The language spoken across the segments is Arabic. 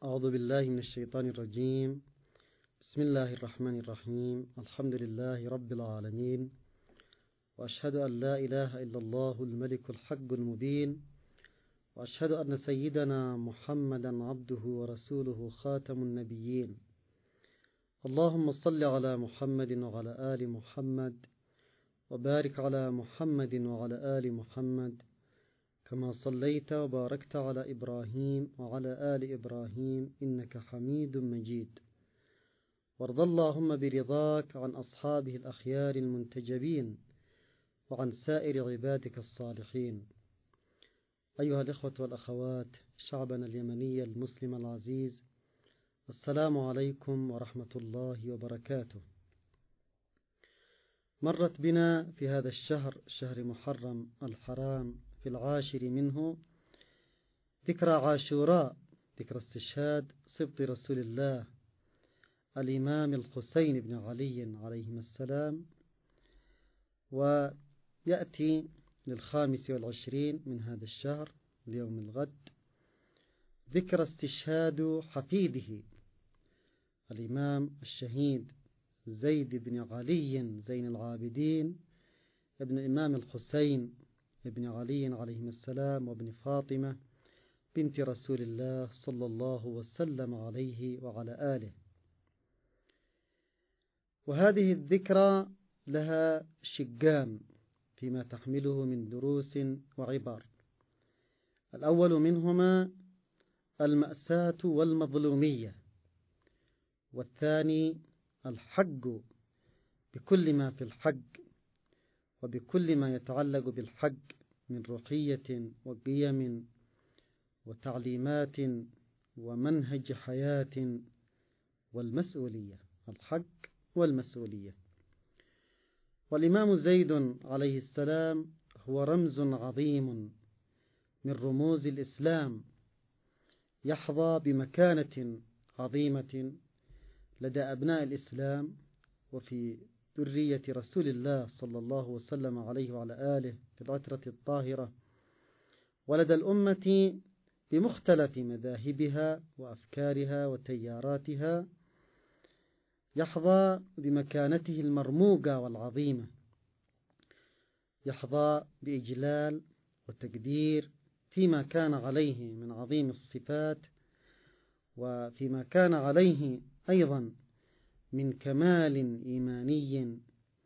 أعوذ بالله من الشيطان الرجيم. بسم الله الرحمن الرحيم. الحمد لله رب العالمين، وأشهد أن لا إله إلا الله الملك الحق المبين، وأشهد أن سيدنا محمدا عبده ورسوله خاتم النبيين. اللهم صل على محمد وعلى آل محمد، وبارك على محمد وعلى آل محمد كما صليت وباركت على إبراهيم وعلى آل إبراهيم إنك حميد مجيد. وارض اللهم برضاك عن أصحابه الأخيار المنتجبين وعن سائر عبادك الصالحين. أيها الإخوة والأخوات، شعبنا اليمني المسلم العزيز، السلام عليكم ورحمة الله وبركاته. مرت بنا في هذا الشهر، شهر محرم الحرام، في 10 منه ذكرى عاشوراء، ذكرى استشهاد سبط رسول الله الإمام الحسين بن علي عليهما السلام. ويأتي لل25 من هذا الشهر اليوم الغد ذكرى استشهاد حفيده الإمام الشهيد زيد بن علي زين العابدين ابن الإمام الحسين ابن علي عليهما السلام وابن فاطمة بنت رسول الله صلى الله وسلم عليه وعلى آله. وهذه الذكرى لها شقان فيما تحمله من دروس وعبر. الأول منهما المأساة والمظلومية، والثاني الحق بكل ما في الحق وبكل ما يتعلق بالحق من روحية وقيم وتعليمات ومنهج حياة والمسؤولية، الحق والمسؤولية. والإمام زيد عليه السلام هو رمز عظيم من رموز الإسلام، يحظى بمكانة عظيمة لدى أبناء الإسلام وفي ذرية رسول الله صلى الله وسلم عليه وعلى آله في العترة الطاهرة، ولدى الأمة بمختلف مذاهبها وأفكارها وتياراتها، يحظى بمكانته المرموقة والعظيمة، يحظى بإجلال وتقدير فيما كان عليه من عظيم الصفات، وفيما كان عليه أيضا من كمال إيماني،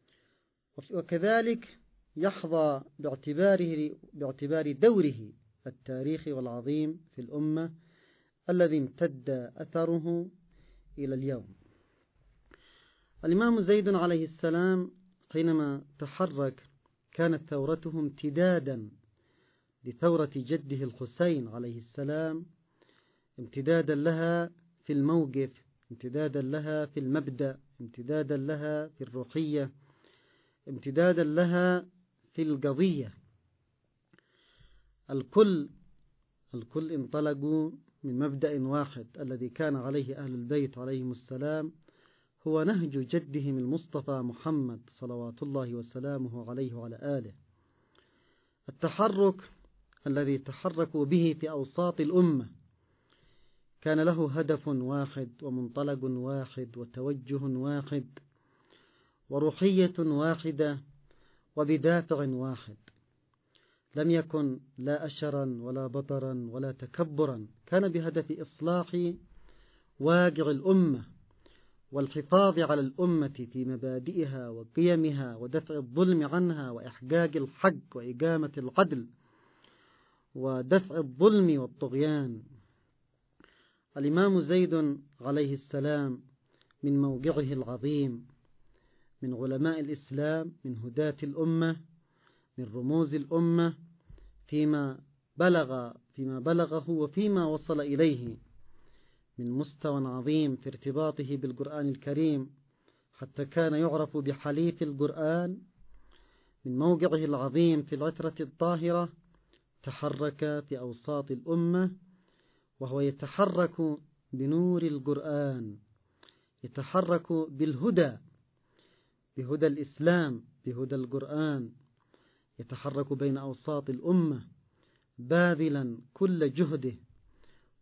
وكذلك يحظى باعتبار دوره التاريخي والعظيم في الأمة الذي امتد أثره إلى اليوم. الإمام زيد عليه السلام حينما تحرك كانت ثورته امتدادا لثورة جده الحسين عليه السلام، امتدادا لها في الموقف، امتدادا لها في المبدأ، امتدادا لها في الروحية، امتدادا لها في القضية. الكل انطلقوا من مبدأ واحد الذي كان عليه أهل البيت عليهم السلام، هو نهج جدهم المصطفى محمد صلوات الله وسلامه عليه وعلى آله. التحرك الذي تحركوا به في أوساط الأمة كان له هدف واحد ومنطلق واحد وتوجه واحد وروحية واحدة وبدافع واحد. لم يكن لا أشرا ولا بطرا ولا تكبرا، كان بهدف إصلاح واقع الأمة والحفاظ على الأمة في مبادئها وقيمها ودفع الظلم عنها وإحقاق الحق وإقامة العدل ودفع الظلم والطغيان. الإمام زيد عليه السلام من موقعه العظيم، من علماء الإسلام، من هداة الأمة، من رموز الأمة، فيما بلغه وفيما وصل إليه من مستوى عظيم في ارتباطه بالقرآن الكريم، حتى كان يعرف بحليف القرآن. من موقعه العظيم في العترة الطاهرة تحرك في أوساط الأمة، وهو يتحرك بنور القرآن، يتحرك بالهدى، بهدى الإسلام، بهدى القرآن، يتحرك بين أوساط الأمة باذلا كل جهده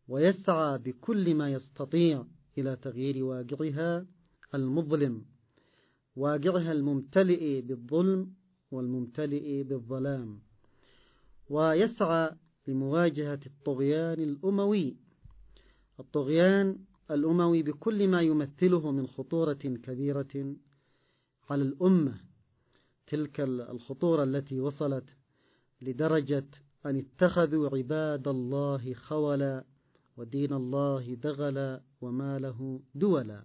ويسعى بكل ما يستطيع إلى تغيير واقعها المظلم، واقعها الممتلئ بالظلم والممتلئ بالظلام، ويسعى لمواجهة الطغيان الأموي، الطغيان الأموي بكل ما يمثله من خطورة كبيرة على الأمة، تلك الخطورة التي وصلت لدرجة أن اتخذوا عباد الله خولا ودين الله دغلا وماله دولا.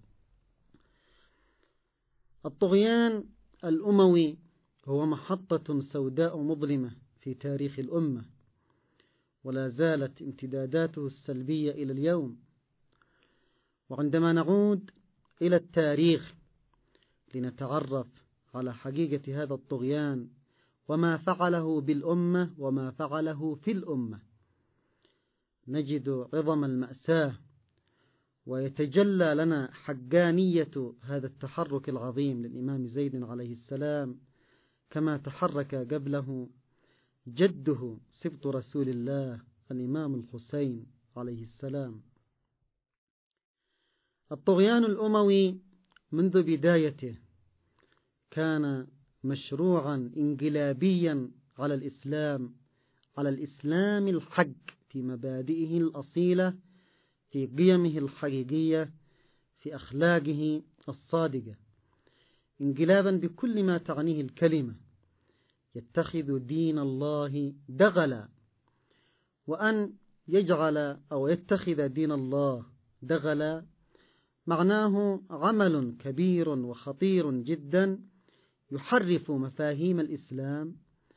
الطغيان الأموي هو محطة سوداء مظلمة في تاريخ الأمة، ولا زالت امتداداته السلبية إلى اليوم. وعندما نعود إلى التاريخ لنتعرف على حقيقة هذا الطغيان وما فعله بالأمة وما فعله في الأمة، نجد عظم المأساة، ويتجلى لنا حقانية هذا التحرك العظيم للإمام زيد عليه السلام، كما تحرك قبله جده سبط رسول الله الإمام الحسين عليه السلام. الطغيان الأموي منذ بدايته كان مشروعا انقلابيا على الإسلام الحق في مبادئه الأصيلة، في قيمه الحقيقية، في أخلاقه الصادقة، انقلابا بكل ما تعنيه الكلمة، يتخذ دين الله دغلا. وأن يجعل أو يتخذ دين الله دغلا معناه عمل كبير وخطير جدا، يحرف مفاهيم الإسلام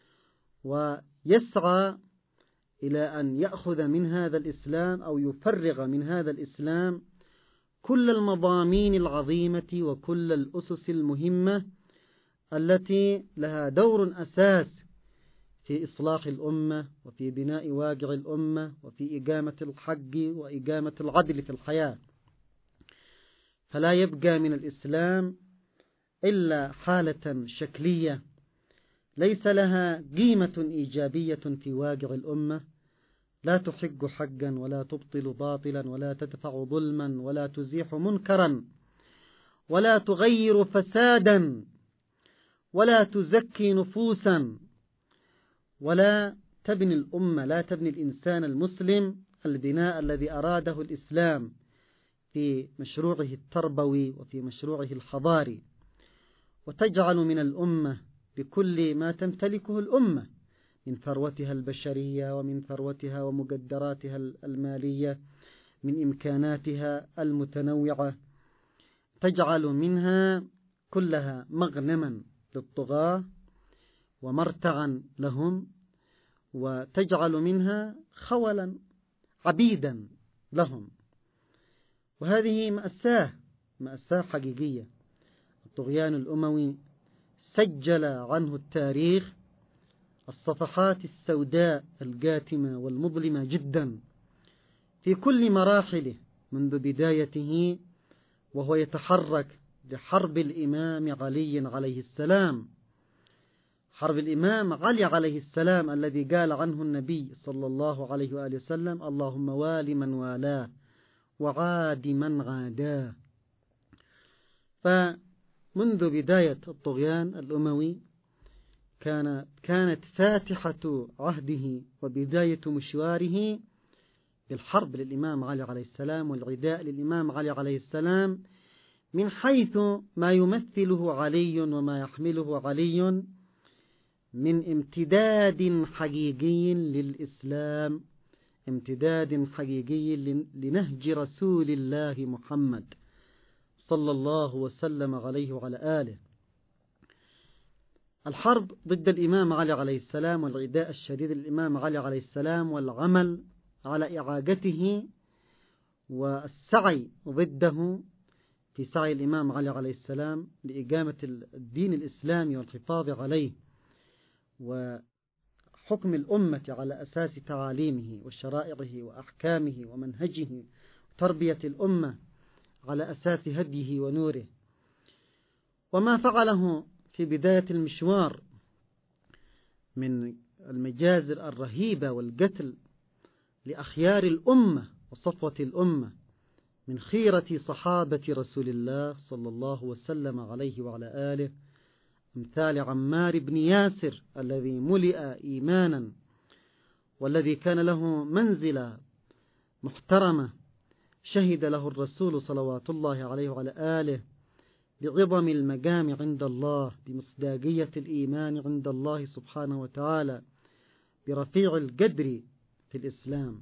ويسعى إلى أن يأخذ من هذا الإسلام أو يفرغ من هذا الإسلام كل المضامين العظيمة وكل الأسس المهمة التي لها دور أساس في إصلاح الأمة وفي بناء واقع الأمة وفي إقامة الحق وإقامة العدل في الحياة. فلا يبقى من الإسلام إلا حالة شكلية ليس لها قيمة إيجابية في واقع الأمة، لا تحق حقا ولا تبطل باطلا ولا تدفع ظلما ولا تزيح منكرا ولا تغير فسادا ولا تزكي نفوسا، ولا تبني الأمة، لا تبني الإنسان المسلم البناء الذي أراده الإسلام في مشروعه التربوي وفي مشروعه الحضاري، وتجعل من الأمة بكل ما تمتلكه الأمة من ثروتها البشرية ومن ثروتها ومقدراتها المالية، من إمكاناتها المتنوعة، تجعل منها كلها مغنما للطغاة ومرتعا لهم، وتجعل منها خولا عبيدا لهم. وهذه مأساة حقيقية. الطغيان الأموي سجل عنه التاريخ الصفحات السوداء القاتمة والمظلمة جدا في كل مراحله، منذ بدايته وهو يتحرك لحرب الإمام علي عليه السلام، حرب الإمام علي عليه السلام الذي قال عنه النبي صلى الله عليه وآله وسلم: اللهم وال من والاه وعاد من عاداه. فمنذ بداية الطغيان الأموي كانت فاتحة عهده وبداية مشواره بالحرب للإمام علي عليه السلام والعداء للإمام علي عليه السلام، من حيث ما يمثله علي وما يحمله علي من امتداد حقيقي للإسلام، امتداد حقيقي لنهج رسول الله محمد صلى الله وسلم عليه وعلى آله. الحرب ضد الإمام علي عليه السلام والعداء الشديد للإمام علي عليه السلام والعمل على إعاقته والسعي ضده في سعي الإمام علي عليه السلام لإقامة الدين الإسلامي والحفاظ عليه وحكم الأمة على أساس تعاليمه وشرائعه وأحكامه ومنهجه، تربية الأمة على أساس هديه ونوره. وما فعله في بداية المشوار من المجازر الرهيبة والقتل لأخيار الأمة وصفوة الأمة من خيرة صحابة رسول الله صلى الله وسلم عليه وعلى آله، أمثال عمار بن ياسر الذي ملئ إيمانا والذي كان له منزلة محترمة، شهد له الرسول صلوات الله عليه وعلى آله بعظم المقام عند الله، بمصداقية الإيمان عند الله سبحانه وتعالى، برفيع القدر في الإسلام.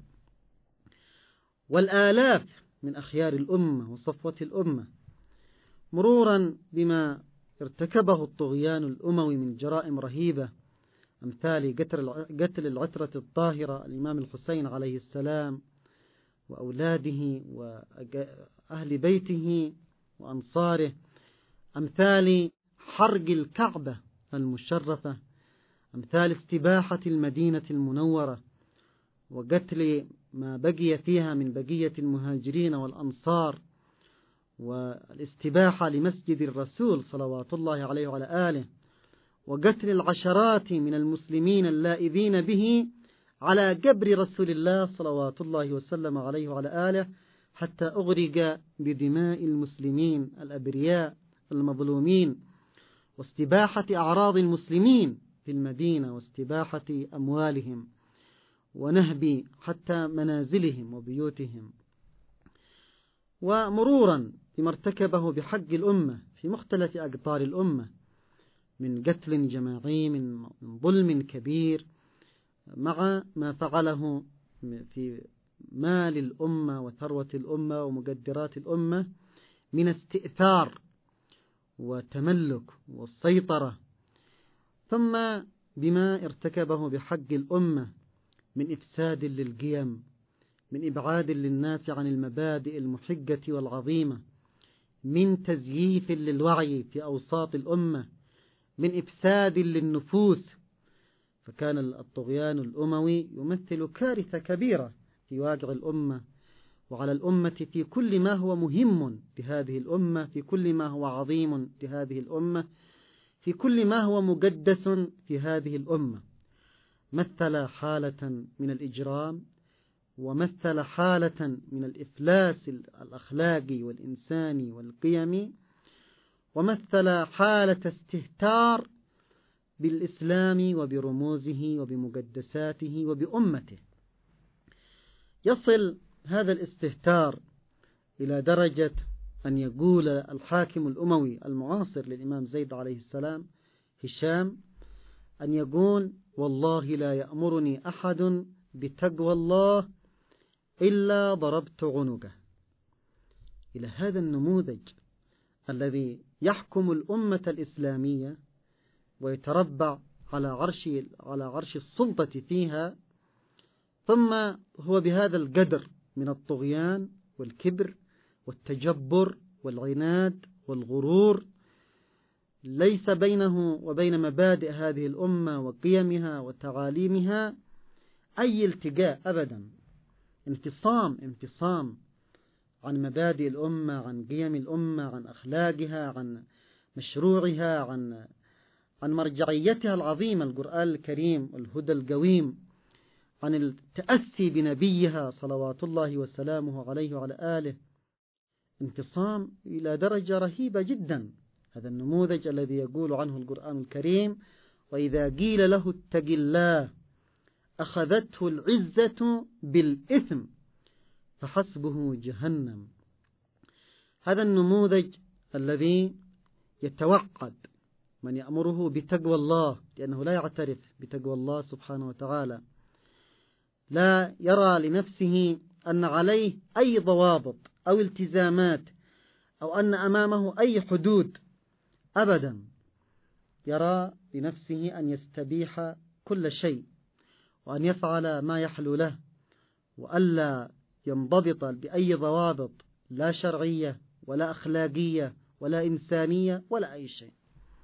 والآلاف من أخيار الأمة وصفوة الأمة، مرورا بما ارتكبه الطغيان الأموي من جرائم رهيبة، أمثال قتل العترة الطاهرة الإمام الحسين عليه السلام وأولاده وأهل بيته وأنصاره، أمثال حرق الكعبة المشرفة، أمثال استباحة المدينة المنورة وقتل ما بقي فيها من بقية المهاجرين والأنصار، والاستباحة لمسجد الرسول صلوات الله عليه وعلى آله، وقتل العشرات من المسلمين اللائذين به على قبر رسول الله صلوات الله وسلم عليه وعلى آله، حتى أغرق بدماء المسلمين الأبرياء المظلومين، واستباحة أعراض المسلمين في المدينة، واستباحة أموالهم، ونهب حتى منازلهم وبيوتهم. ومرورا بما ارتكبه بحق الأمة في مختلف أقطار الأمة من قتل جماعي، من ظلم كبير، مع ما فعله في مال الأمة وثروة الأمة ومقدرات الأمة من استئثار وتملك والسيطرة، ثم بما ارتكبه بحق الأمة من إفساد للقيم، من إبعاد للناس عن المبادئ المحجة والعظيمة، من تزييف للوعي في أوساط الأمة، من إفساد للنفوس. فكان الطغيان الأموي يمثل كارثة كبيرة في واقع الأمة وعلى الأمة في كل ما هو مهم لهذه الأمة، في كل ما هو عظيم لهذه الأمة، في كل ما هو مقدس في هذه الأمة. مثل حالة من الإجرام، ومثل حالة من الإفلاس الأخلاقي والإنساني والقيمي، ومثل حالة استهتار بالإسلام وبرموزه وبمقدساته وبأمته. يصل هذا الاستهتار إلى درجة أن يقول الحاكم الأموي المعاصر للإمام زيد عليه السلام هشام، أن يقول: والله لا يأمرني أحد بتقوى الله إلا ضربت عنقه. إلى هذا النموذج الذي يحكم الأمة الإسلامية ويتربع على عرش السلطة فيها، ثم هو بهذا القدر من الطغيان والكبر والتجبر والعناد والغرور، ليس بينه وبين مبادئ هذه الأمة وقيمها وتعاليمها أي التقاء أبدا، انفصام عن مبادئ الأمة، عن قيم الأمة، عن أخلاقها، عن مشروعها، عن مرجعيتها العظيمة القرآن الكريم الهدى القويم، عن التأسي بنبيها صلوات الله وسلامه عليه وعلى آله. انفصام إلى درجة رهيبة جدا. هذا النموذج الذي يقول عنه القرآن الكريم: وإذا قيل له اتق الله أخذته العزة بالإثم فحسبه جهنم. هذا النموذج الذي يتوقد من يأمره بتقوى الله، لأنه لا يعترف بتقوى الله سبحانه وتعالى، لا يرى لنفسه أن عليه أي ضوابط أو التزامات أو أن أمامه أي حدود أبدا، يرى لنفسه أن يستبيح كل شيء وأن يفعل ما يحلو له، وألا ينضبط بأي ضوابط لا شرعية ولا أخلاقية ولا إنسانية ولا أي شيء،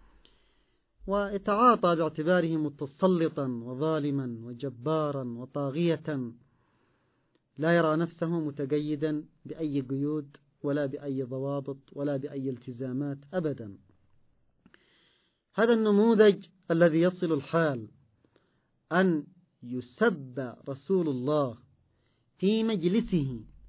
ويتعاطى باعتباره متسلطا وظالما وجبارا وطاغية، لا يرى نفسه متقيدا بأي قيود ولا بأي ضوابط ولا بأي التزامات أبدا. هذا النموذج الذي يصل الحال أن يسب رسول الله في مجلسه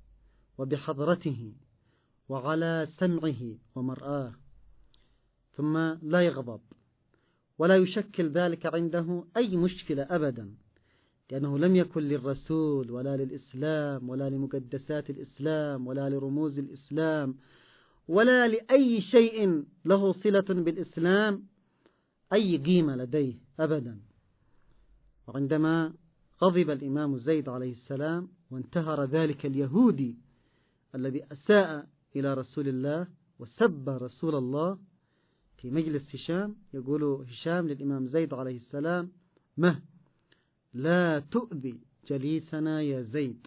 وبحضرته وعلى سمعه ومرآه، ثم لا يغضب ولا يشكل ذلك عنده أي مشكلة أبدا، لأنه لم يكن للرسول ولا للإسلام ولا لمقدسات الإسلام ولا لرموز الإسلام ولا لأي شيء له صلة بالإسلام أي قيمة لديه أبدا. وعندما غضب الإمام زيد عليه السلام وانتهر ذلك اليهودي الذي أساء إلى رسول الله وسب رسول الله في مجلس هشام، يقول هشام للإمام زيد عليه السلام: لا تؤذي جليسنا يا زيد.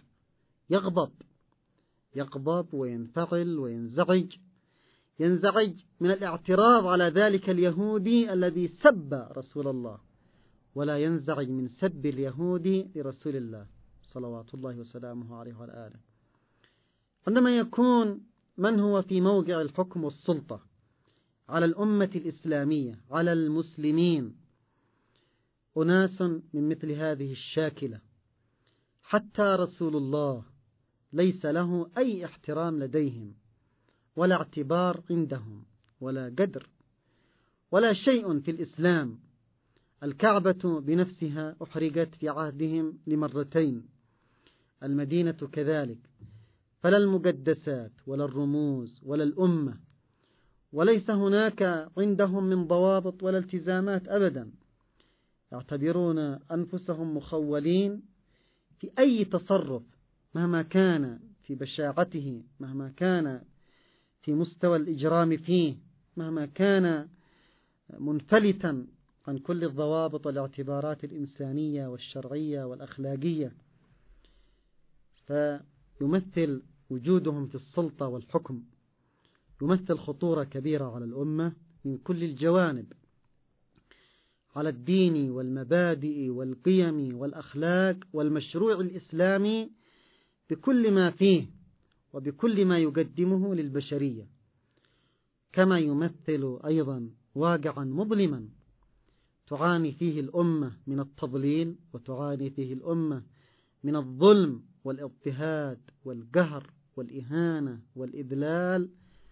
يغضب وينفعل وينزعج، ينزعج من الاعتراض على ذلك اليهودي الذي سب رسول الله، ولا ينزعج من سب اليهودي لرسول الله صلوات الله وسلامه عليه وعلى آله. عندما يكون من هو في موقع الحكم والسلطة على الأمة الإسلامية، على المسلمين، أناس من مثل هذه الشاكلة، حتى رسول الله ليس له أي احترام لديهم ولا اعتبار عندهم ولا قدر ولا شيء في الإسلام. الكعبة بنفسها أحرقت في عهدهم لمرتين، المدينة كذلك، فلا المقدسات ولا الرموز ولا الأمة، وليس هناك عندهم من ضوابط ولا التزامات أبدا. يعتبرون أنفسهم مخولين في أي تصرف مهما كان في بشاعته، مهما كان في مستوى الإجرام فيه، مهما كان منفلتا عن كل الضوابط والاعتبارات الإنسانية والشرعية والأخلاقية. فيمثل وجودهم في السلطة والحكم يمثل خطورة كبيرة على الأمة من كل الجوانب، على الدين والمبادئ والقيم والأخلاق والمشروع الإسلامي بكل ما فيه وبكل ما يقدمه للبشرية. كما يمثل أيضا واقعا مظلما تعاني فيه الأمة من التضليل، وتعاني فيه الأمة من الظلم والاضطهاد والقهر والإهانة والإذلال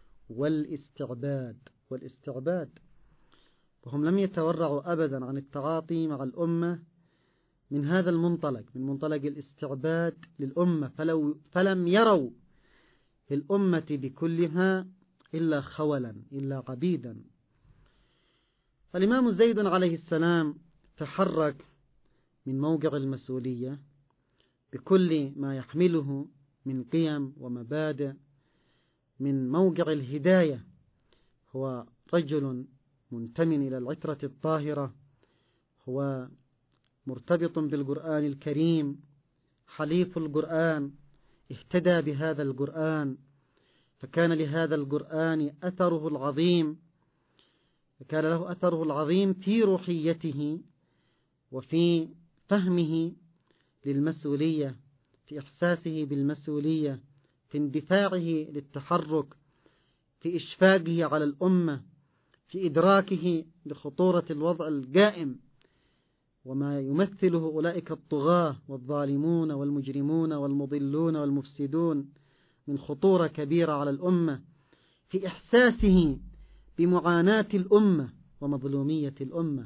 والاستعباد. وهم لم يتورعوا أبدا عن التعاطي مع الأمة من هذا المنطلق، من منطلق الاستعباد للأمة، فلم يروا في الأمة بكلها إلا خولا، إلا عبيدا. فالإمام زيد عليه السلام تحرك من موقع المسؤولية بكل ما يحمله من قيم ومبادئ، من موقع الهداية. هو رجل منتمن إلى العترة الطاهرة، هو مرتبط بالقرآن الكريم، حليف القرآن، اهتدى بهذا القرآن، فكان لهذا القرآن أثره العظيم، فكان له أثره العظيم في روحيته وفي فهمه للمسؤولية، في إحساسه بالمسؤولية، في اندفاعه للتحرك، في إشفاقه على الأمة، في إدراكه لخطورة الوضع القائم وما يمثله أولئك الطغاة والظالمون والمجرمون والمضلون والمفسدون من خطورة كبيرة على الأمة، في إحساسه بمعاناة الأمة ومظلومية الأمة.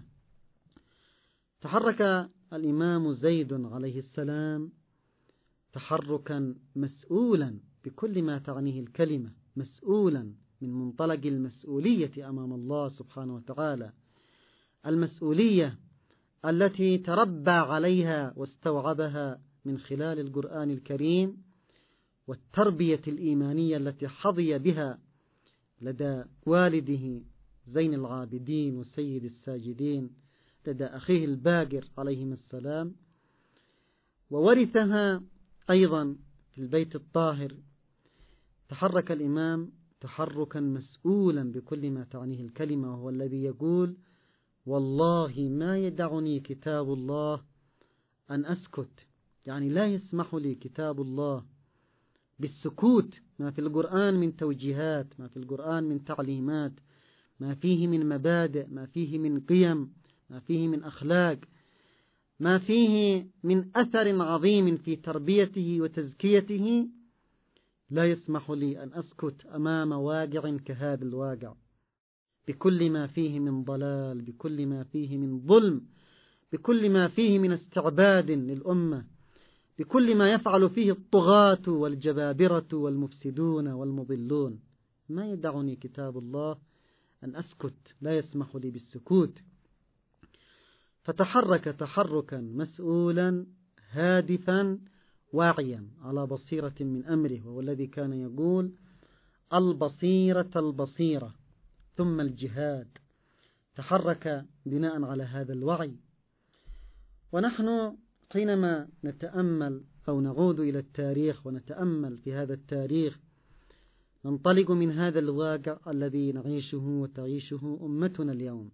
تحرك الإمام زيد عليه السلام تحركا مسؤولا بكل ما تعنيه الكلمة، مسؤولا من منطلق المسؤولية أمام الله سبحانه وتعالى، المسؤولية التي تربى عليها واستوعبها من خلال القرآن الكريم والتربية الإيمانية التي حظي بها لدى والده زين العابدين وسيد الساجدين، لدى أخيه الباقر عليهما السلام، وورثها أيضا في البيت الطاهر. تحرك الإمام تحركا مسؤولا بكل ما تعنيه الكلمة، وهو الذي يقول: والله ما يدعني كتاب الله أن أسكت، يعني لا يسمح لي كتاب الله بالسكوت، ما في القرآن من توجيهات، ما في القرآن من تعليمات، ما فيه من مبادئ، ما فيه من قيم، ما فيه من أخلاق، ما فيه من أثر عظيم في تربيته وتزكيته، لا يسمح لي أن أسكت أمام واقع كهذا الواقع، بكل ما فيه من ضلال، بكل ما فيه من ظلم، بكل ما فيه من استعباد للأمة، بكل ما يفعل فيه الطغاة والجبابرة والمفسدون والمضلون. ما يدعني كتاب الله أن أسكت، لا يسمح لي بالسكوت. فتحرك تحركا مسؤولا هادفا واعيا على بصيرة من أمره، وهو الذي كان يقول البصيرة البصيرة ثم الجهاد. تحرك بناء على هذا الوعي. ونحن حينما نتأمل أو نعود إلى التاريخ ونتأمل في هذا التاريخ، ننطلق من هذا الواقع الذي نعيشه وتعيشه أمتنا اليوم.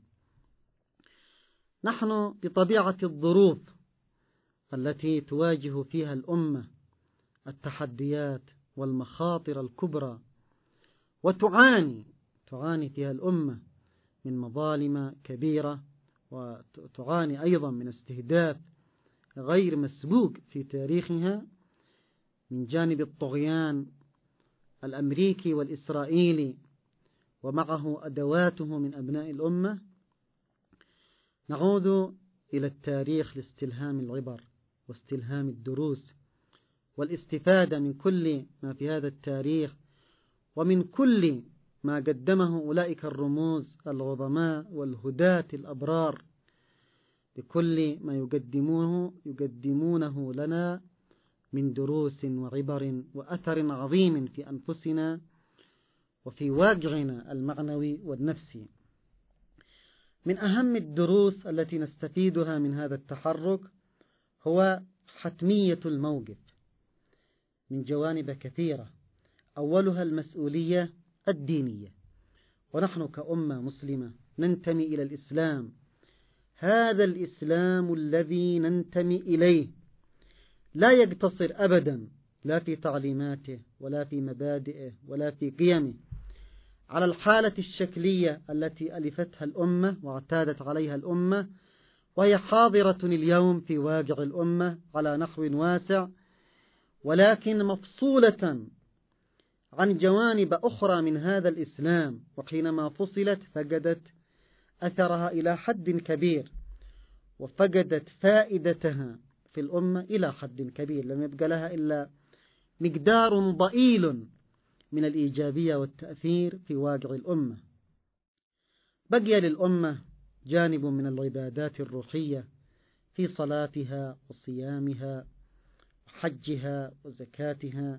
نحن بطبيعة الظروف التي تواجه فيها الأمة التحديات والمخاطر الكبرى، وتعاني فيها الأمة من مظالم كبيرة، وتعاني أيضا من استهداف غير مسبوق في تاريخها من جانب الطغيان الأمريكي والإسرائيلي ومعه أدواته من أبناء الأمة. نعود إلى التاريخ لاستلهام العبر واستلهام الدروس والاستفادة من كل ما في هذا التاريخ، ومن كل ما قدمه أولئك الرموز العظماء والهداة الأبرار، بكل ما يقدمونه لنا من دروس وعبر وأثر عظيم في أنفسنا وفي واقعنا المعنوي والنفسي. من أهم الدروس التي نستفيدها من هذا التحرك هو حتمية الموقف من جوانب كثيرة، أولها المسؤولية الدينية. ونحن كأمة مسلمة ننتمي إلى الإسلام، هذا الإسلام الذي ننتمي إليه لا يقتصر أبدا لا في تعليماته ولا في مبادئه ولا في قيمه على الحالة الشكلية التي ألفتها الأمة واعتادت عليها الأمة، وهي حاضرة اليوم في واقع الأمة على نحو واسع، ولكن مفصولة عن جوانب أخرى من هذا الإسلام، وحينما فصلت فقدت أثرها إلى حد كبير، وفقدت فائدتها في الأمة إلى حد كبير، لم يبقى لها إلا مقدار ضئيل من الإيجابية والتأثير في واقع الأمة. بقي للأمة جانب من العبادات الروحية في صلاتها وصيامها وحجها وزكاتها،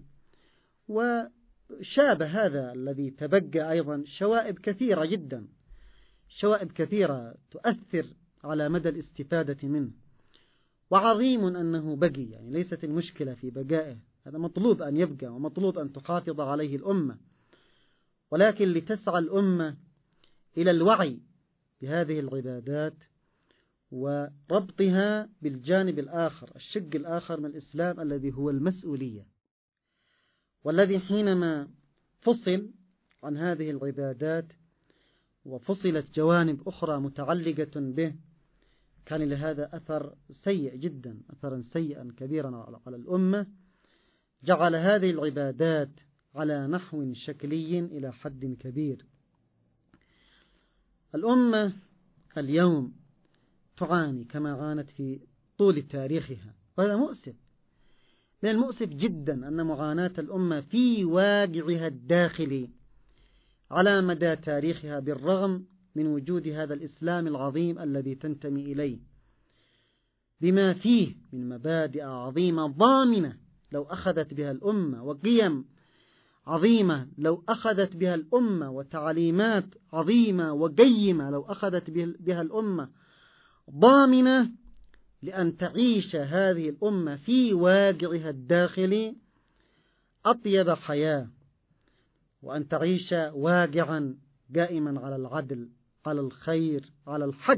وشابه هذا الذي تبقى أيضا شوائب كثيرة جدا، شوائب كثيرة تؤثر على مدى الاستفادة منه. وعظيم أنه بقي، يعني ليست المشكلة في بقائه، هذا مطلوب أن يبقى ومطلوب أن تحافظ عليه الأمة، ولكن لتسعى الأمة إلى الوعي بهذه العبادات وربطها بالجانب الآخر، الشق الآخر من الإسلام الذي هو المسؤولية، والذي حينما فصل عن هذه العبادات وفصلت جوانب أخرى متعلقة به كان لهذا أثر سيء جدا، أثرا سيئا كبيرا على الأمة، جعل هذه العبادات على نحو شكلي إلى حد كبير. الأمة اليوم تعاني كما عانت في طول تاريخها، وهذا مؤسف. من المؤسف جدا أن معاناة الأمة في واقعها الداخلي على مدى تاريخها، بالرغم من وجود هذا الإسلام العظيم الذي تنتمي إليه، بما فيه من مبادئ عظيمة ضامنة لو أخذت بها الأمة، وقيم عظيمة لو أخذت بها الأمة، وتعليمات عظيمة وقيمة لو أخذت بها الأمة، ضامنة لأن تعيش هذه الأمة في واقعها الداخلي أطيب حياة، وأن تعيش واقعا قائما على العدل، على الخير، على الحق.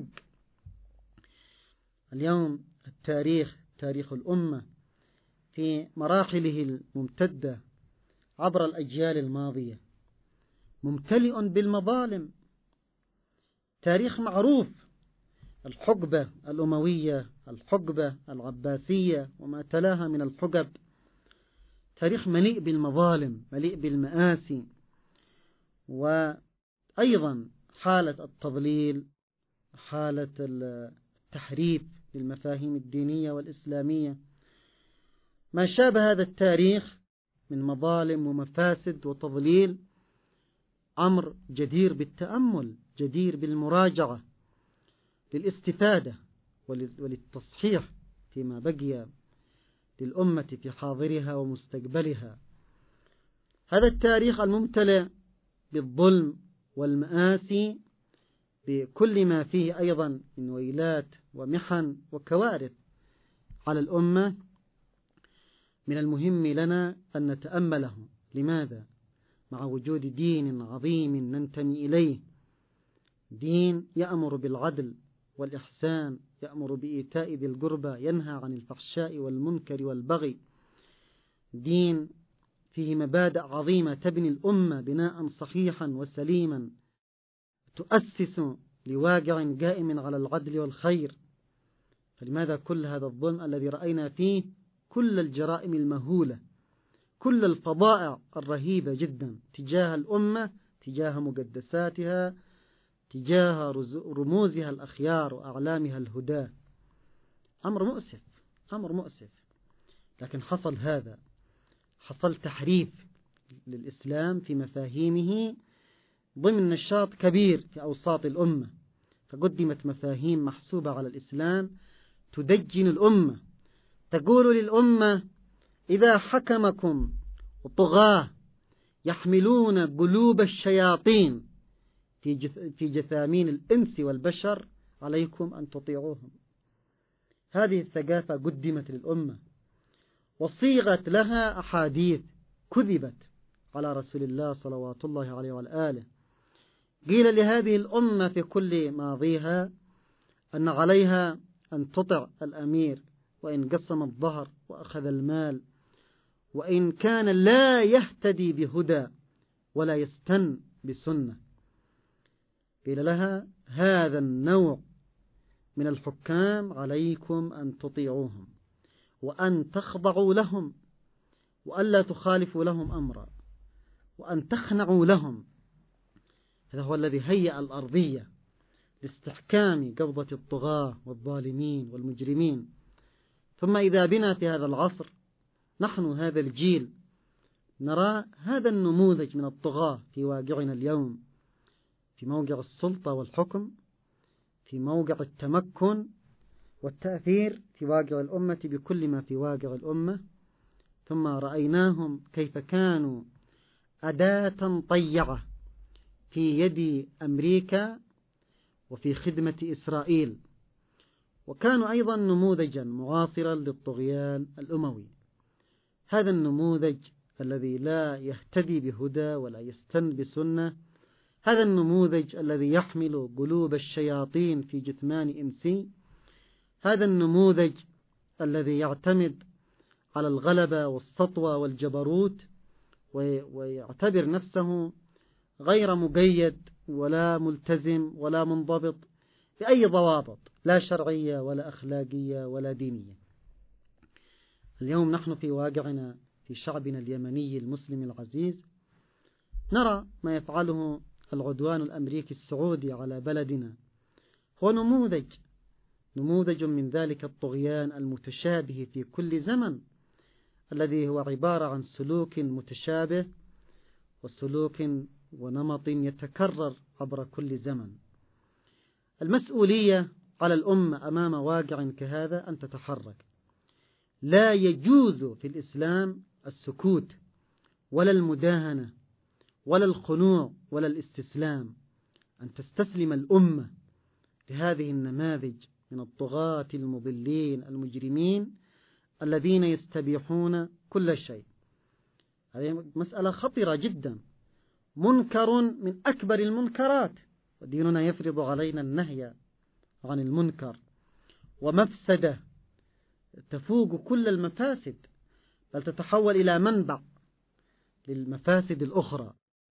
اليوم التاريخ، تاريخ الأمة في مراحله الممتدة عبر الأجيال الماضية ممتلئ بالمظالم. تاريخ معروف، الحقبة الأموية، الحقبة العباسية وما تلاها من الحقب، تاريخ مليء بالمظالم، مليء بالمآسي، وأيضا حالة التضليل، حالة التحريف للمفاهيم الدينية والإسلامية. ما شابه هذا التاريخ من مظالم ومفاسد وتضليل أمر جدير بالتأمل، جدير بالمراجعة للاستفادة وللتصحيح فيما بقي للأمة في حاضرها ومستقبلها. هذا التاريخ الممتلئ بالظلم والمآسي بكل ما فيه أيضا من ويلات ومحن وكوارث على الأمة، من المهم لنا أن نتأمله. لماذا؟ مع وجود دين عظيم ننتمي إليه، دين يأمر بالعدل والإحسان، يأمر بإيتاء ذي القربى، ينهى عن الفحشاء والمنكر والبغي، دين فيه مبادئ عظيمة تبني الأمة بناء صحيحا وسليما، تؤسس لواقع قائم على العدل والخير. فلماذا كل هذا الظلم الذي رأينا فيه كل الجرائم المهولة، كل الفظائع الرهيبة جدا تجاه الأمة، تجاه مقدساتها، تجاه رموزها الأخيار وأعلامها الهدى؟ أمر مؤسف، أمر مؤسف. لكن حصل هذا، حصل تحريف للإسلام في مفاهيمه ضمن نشاط كبير في أوساط الأمة، فقدمت مفاهيم محسوبة على الإسلام تدجن الأمة، تقول للأمة: إذا حكمكم طغاة يحملون قلوب الشياطين في جثامين الإنس والبشر عليكم أن تطيعوهم. هذه الثقافة قدمت للأمة وصيغت لها أحاديث كذبت على رسول الله صلوات الله عليه وعلى آله. قيل لهذه الأمة في كل ماضيها أن عليها أن تطع الأمير وإن قسم الظهر وأخذ المال، وإن كان لا يهتدي بهدى ولا يستن بسنة. قيل لها: هذا النوع من الحكام عليكم أن تطيعوهم وأن تخضعوا لهم وألا تخالفوا لهم أمرا وأن تخنعوا لهم. هذا هو الذي هيأ الأرضية لاستحكام قبضة الطغاة والظالمين والمجرمين. ثم إذا بنا في هذا العصر، نحن هذا الجيل، نرى هذا النموذج من الطغاة في واقعنا اليوم، في موقع السلطة والحكم، في موقع التمكن والتأثير في واقع الأمة بكل ما في واقع الأمة. ثم رأيناهم كيف كانوا أداة طيعة في يد أمريكا وفي خدمة إسرائيل، وكانوا أيضا نموذجا معاصرا للطغيان الأموي. هذا النموذج الذي لا يهتدي بهدى ولا يستن بسنة، هذا النموذج الذي يحمل قلوب الشياطين في جثمان إنسي، هذا النموذج الذي يعتمد على الغلبة والسطوة والجبروت ويعتبر نفسه غير مقيد ولا ملتزم ولا منضبط بأي ضوابط، لا شرعية ولا أخلاقية ولا دينية. اليوم نحن في واقعنا في شعبنا اليمني المسلم العزيز نرى ما يفعله العدوان الأمريكي السعودي على بلدنا، هو نموذج من ذلك الطغيان المتشابه في كل زمن، الذي هو عبارة عن سلوك متشابه وسلوك ونمط يتكرر عبر كل زمن. المسؤولية على الأمة أمام واقع كهذا أن تتحرك. لا يجوز في الإسلام السكوت ولا المداهنة ولا الخنوع ولا الاستسلام، أن تستسلم الأمة لهذه النماذج من الطغاة المضلين المجرمين الذين يستبيحون كل شيء. هذه مسألة خطيرة جدا، منكر من أكبر المنكرات، وديننا يفرض علينا النهي عن المنكر، ومفسدة تفوق كل المفاسد، بل تتحول إلى منبع للمفاسد الأخرى،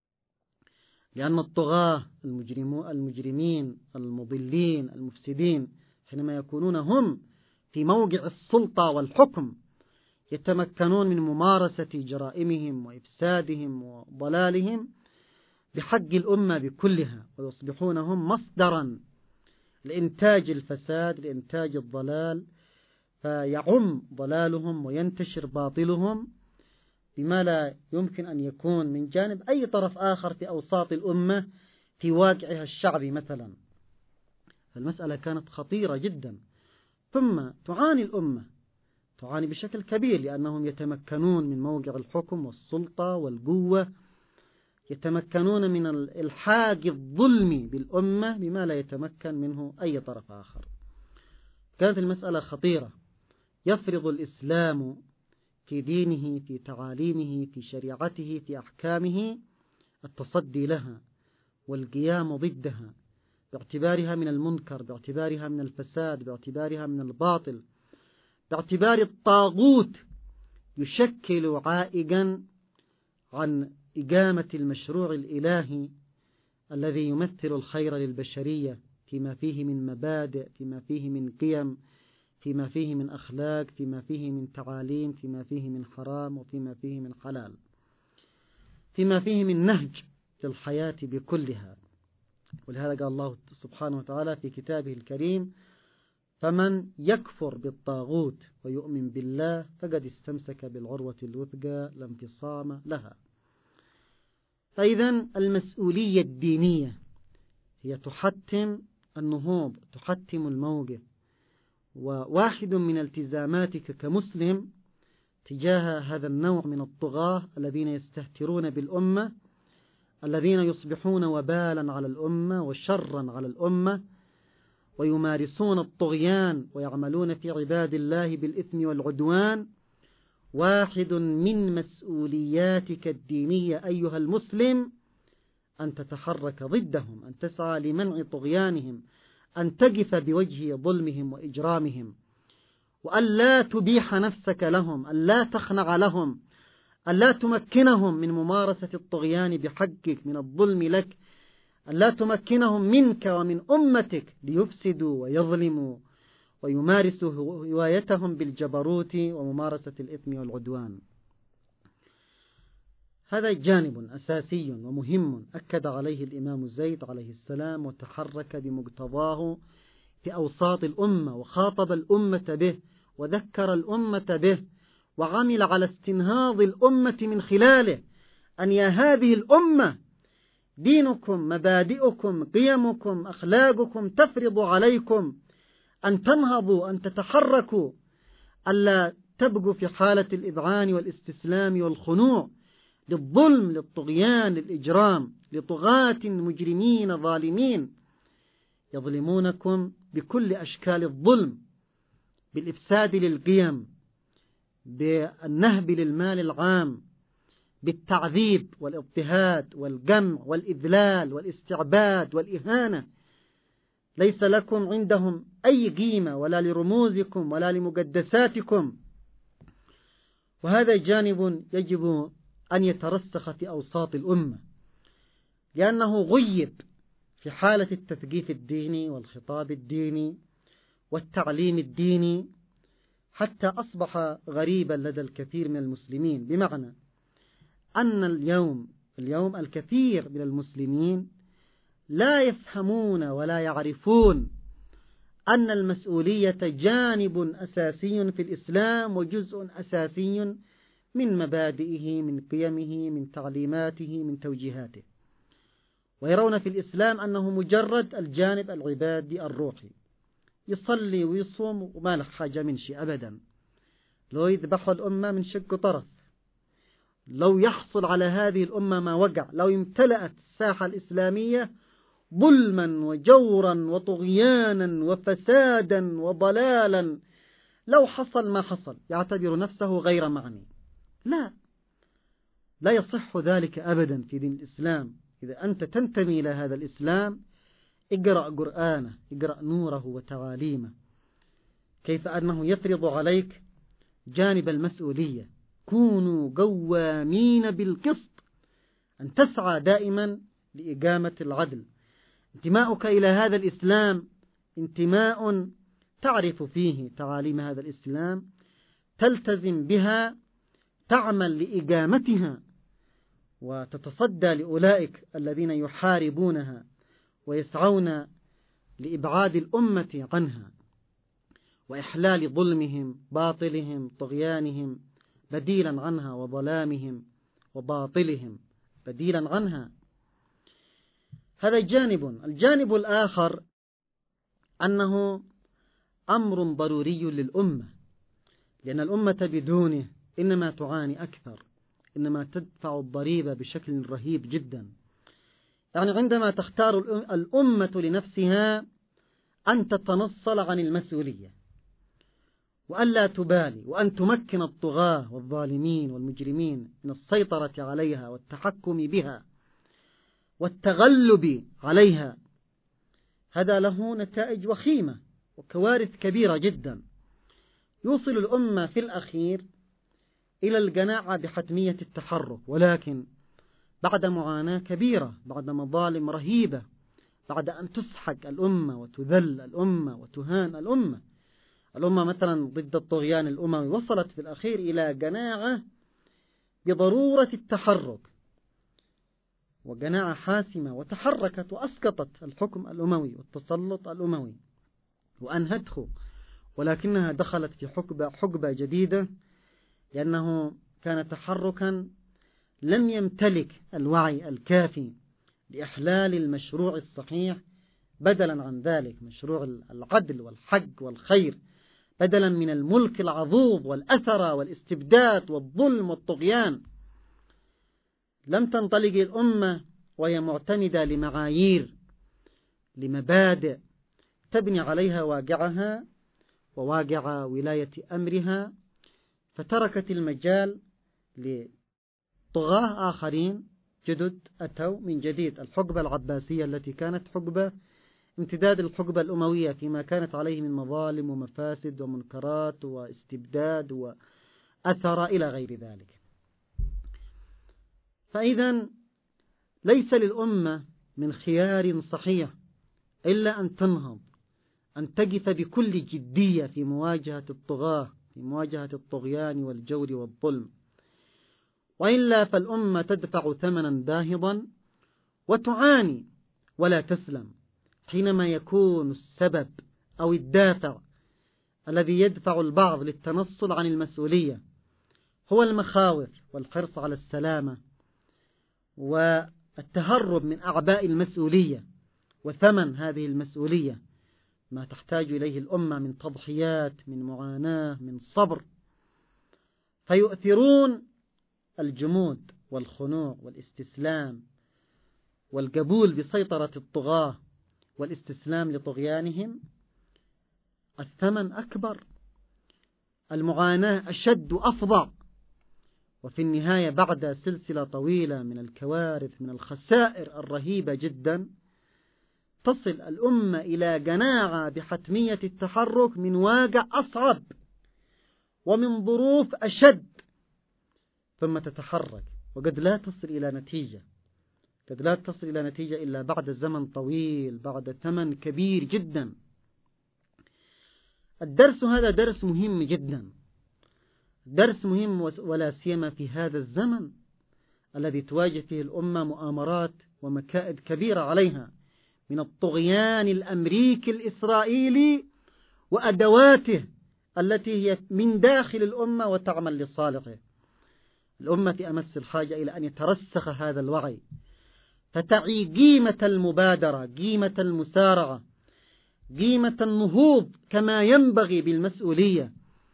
لأن الطغاة المجرمين المضلين المفسدين حينما يكونون هم في موقع السلطة والحكم يتمكنون من ممارسة جرائمهم وإفسادهم وضلالهم بحق الأمة بكلها، ويصبحون هم مصدرا لإنتاج الفساد، لإنتاج الضلال، فيعم ضلالهم وينتشر باطلهم بما لا يمكن أن يكون من جانب أي طرف آخر في أوساط الأمة في واقعها الشعبي مثلا. فالمسألة كانت خطيرة جدا. ثم تعاني الأمة، تعاني بشكل كبير، لأنهم يتمكنون من موقع الحكم والسلطة والقوة، يتمكنون من الإلحاق الظلمي بالأمة بما لا يتمكن منه أي طرف آخر. كانت المسألة خطيرة. يفرض الإسلام في دينه، في تعاليمه، في شريعته، في أحكامه التصدي لها والقيام ضدها باعتبارها من المنكر، باعتبارها من الفساد، باعتبارها من الباطل، باعتبار الطاغوت يشكل عائقا عن إقامة المشروع الإلهي الذي يمثل الخير للبشرية فيما فيه من مبادئ، فيما فيه من قيم، فيما فيه من أخلاق، فيما فيه من تعاليم، فيما فيه من حرام، وفيما فيه من حلال، فيما فيه من نهج للحياة بكلها. ولهذا قال الله سبحانه وتعالى في كتابه الكريم: فمن يكفر بالطاغوت ويؤمن بالله فقد استمسك بالعروة الوثقى لا انفصام لها. فإذا المسؤولية الدينية هي تحتم النهوض، تحتم الموقف، وواحد من التزاماتك كمسلم تجاه هذا النوع من الطغاة الذين يستهترون بالأمة، الذين يصبحون وبالا على الأمة وشرا على الأمة، ويمارسون الطغيان ويعملون في عباد الله بالإثم والعدوان. واحد من مسؤولياتك الدينية أيها المسلم أن تتحرك ضدهم، أن تسعى لمنع طغيانهم، أن تقف بوجه ظلمهم وإجرامهم، وأن لا تبيح نفسك لهم، أن لا تخنع لهم، أن لا تمكنهم من ممارسة الطغيان بحقك من الظلم لك، أن لا تمكنهم منك ومن أمتك ليفسدوا ويظلموا ويمارسوا هوايتهم بالجبروت وممارسة الإثم والعدوان. هذا جانب أساسي ومهم أكد عليه الإمام زيد عليه السلام وتحرك بمقتضاه في أوساط الأمة، وخاطب الأمة به وذكر الأمة به، وعمل على استنهاض الأمة من خلاله، أن يا هذه الأمة دينكم، مبادئكم، قيمكم، أخلاقكم تفرض عليكم أن تنهضوا، أن تتحركوا، ألا تبقوا في حالة الإذعان والاستسلام والخنوع للظلم، للطغيان، للإجرام، لطغاة مجرمين ظالمين يظلمونكم بكل أشكال الظلم، بالإفساد للقيم، بالنهب للمال العام، بالتعذيب والاضطهاد والجمع والإذلال والاستعباد والإهانة. ليس لكم عندهم أي قيمة، ولا لرموزكم ولا لمقدساتكم. وهذا جانب يجب أن يترسخ في أوساط الأمة، لأنه غيب في حالة التثقيف الديني والخطاب الديني والتعليم الديني، حتى أصبح غريبا لدى الكثير من المسلمين، بمعنى أن اليوم الكثير من المسلمين لا يفهمون ولا يعرفون أن المسؤولية جانب أساسي في الإسلام وجزء أساسي من مبادئه، من قيمه، من تعليماته، من توجيهاته، ويرون في الإسلام أنه مجرد الجانب العبادي الروحي، يصلي ويصوم وما له حاجة من شيء أبدا. لو يذبحوا الأمة من شق طرف، لو يحصل على هذه الأمة ما وقع، لو امتلأت الساحة الإسلامية ظلما وجورا وطغيانا وفسادا وضلالا، لو حصل ما حصل يعتبر نفسه غير معني. لا يصح ذلك أبدا في دين الإسلام. إذا أنت تنتمي إلى هذا الإسلام اقرأ قرآنه، اقرأ نوره وتعاليمه، كيف أنه يفرض عليك جانب المسؤولية. كونوا قوامين بالقسط، أن تسعى دائما لإقامة العدل. انتماؤك إلى هذا الإسلام انتماء تعرف فيه تعاليم هذا الإسلام، تلتزم بها تعمل لإقامتها وتتصدى لأولئك الذين يحاربونها ويسعون لإبعاد الأمة عنها وإحلال ظلمهم باطلهم طغيانهم بديلا عنها وظلامهم وباطلهم بديلا عنها. هذا الجانب الآخر أنه أمر ضروري للأمة، لأن الأمة بدونه إنما تعاني أكثر، إنما تدفع الضريبة بشكل رهيب جدا. يعني عندما تختار الأمة لنفسها أن تتنصل عن المسؤولية وأن لا تبالي وأن تمكن الطغاة والظالمين والمجرمين من السيطرة عليها والتحكم بها والتغلب عليها، هذا له نتائج وخيمة وكوارث كبيرة جدا. يوصل الأمة في الأخير إلى القناعة بحتمية التحرك، ولكن بعد معاناة كبيرة، بعد مظالم رهيبة، بعد أن تسحق الأمة وتذل الأمة وتهان الأمة مثلا ضد الطغيان الأموي، وصلت في الأخير إلى قناعة بضرورة التحرك، وقناعة حاسمة، وتحركت وأسقطت الحكم الأموي والتسلط الأموي وأنهته، ولكنها دخلت في حقبة جديدة، لأنه كان تحركا لم يمتلك الوعي الكافي لإحلال المشروع الصحيح، بدلا عن ذلك مشروع العدل والحق والخير، بدلا من الملك العضوض والأثرة والاستبداد والظلم والطغيان. لم تنطلق الأمة وهي معتمدة لمعايير لمبادئ تبني عليها واقعها وواقع ولاية أمرها، فتركت المجال لطغاة آخرين جدد أتوا من جديد. الحقبة العباسية التي كانت حقبة امتداد الحقبة الأموية فيما كانت عليه من مظالم ومفاسد ومنكرات واستبداد وأثر إلى غير ذلك. فإذا ليس للأمة من خيار صحيح إلا أن تنهض، أن تقف بكل جدية في مواجهة الطغاة، في مواجهة الطغيان والجور والظلم، وإلا فالأمة تدفع ثمنا باهظا وتعاني ولا تسلم، حينما يكون السبب أو الدافع الذي يدفع البعض للتنصل عن المسؤولية هو المخاوف والحرص على السلامة والتهرب من أعباء المسؤولية وثمن هذه المسؤولية، ما تحتاج إليه الأمة من تضحيات، من معاناة، من صبر، فيؤثرون الجمود والخنوع والاستسلام والقبول بسيطرة الطغاة والاستسلام لطغيانهم. الثمن أكبر، المعاناة أشد وأفظع، وفي النهاية بعد سلسلة طويلة من الكوارث من الخسائر الرهيبة جدا تصل الأمة إلى قناعة بحتمية التحرك من واقع أصعب ومن ظروف أشد، ثم تتحرك، وقد لا تصل إلى نتيجة، قد لا تصل إلى نتيجة إلا بعد زمن طويل، بعد ثمن كبير جدا. الدرس هذا درس مهم جدا، درس مهم ولا سيما في هذا الزمن الذي تواجه فيه الأمة مؤامرات ومكائد كبيرة عليها من الطغيان الأمريكي الإسرائيلي وأدواته التي هي من داخل الأمة وتعمل لصالحه. الأمة في أمس الحاجة إلى أن يترسخ هذا الوعي، فتعي قيمة المبادرة، قيمة المسارعة، قيمة النهوض كما ينبغي بالمسؤولية،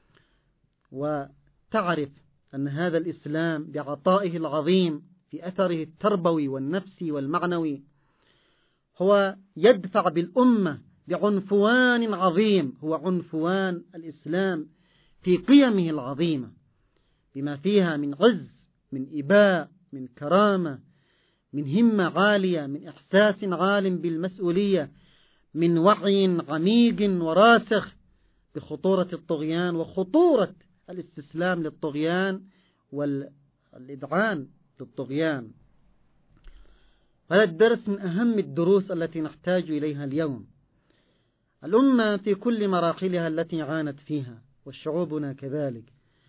وتعرف أن هذا الإسلام بعطائه العظيم في أثره التربوي والنفسي والمعنوي هو يدفع بالأمة بعنفوان عظيم، هو عنفوان الإسلام في قيمه العظيمة بما فيها من عز، من إباء، من كرامة، من همة عالية، من إحساس عال بالمسؤولية، من وعي عميق وراسخ بخطورة الطغيان وخطورة الاستسلام للطغيان والإذعان للطغيان. هذا الدرس من أهم الدروس التي نحتاج إليها اليوم. الأمة في كل مراحلها التي عانت فيها، وشعوبنا كذلك،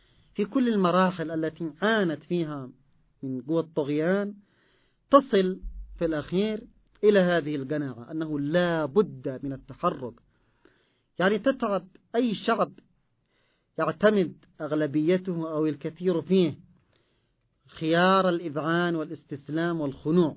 في كل المراحل التي عانت فيها من قوى الطغيان تصل في الأخير إلى هذه القناعة أنه لا بد من التحرك. يعني تتعب أي شعب يعتمد أغلبيته أو الكثير فيه خيار الإذعان والاستسلام والخنوع،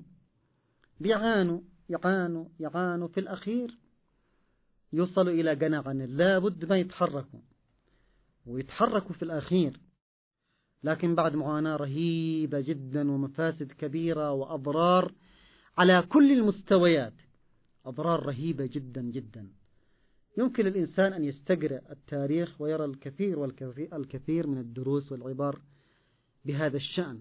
يعانوا في الأخير يوصلوا إلى قناعة لا بد ما ويتحركوا في الأخير، لكن بعد معاناة رهيبة جدا ومفاسد كبيرة وأضرار على كل المستويات، أضرار رهيبة جدا جدا. يمكن الإنسان أن يستقرأ التاريخ ويرى الكثير من الدروس والعبر بهذا الشأن.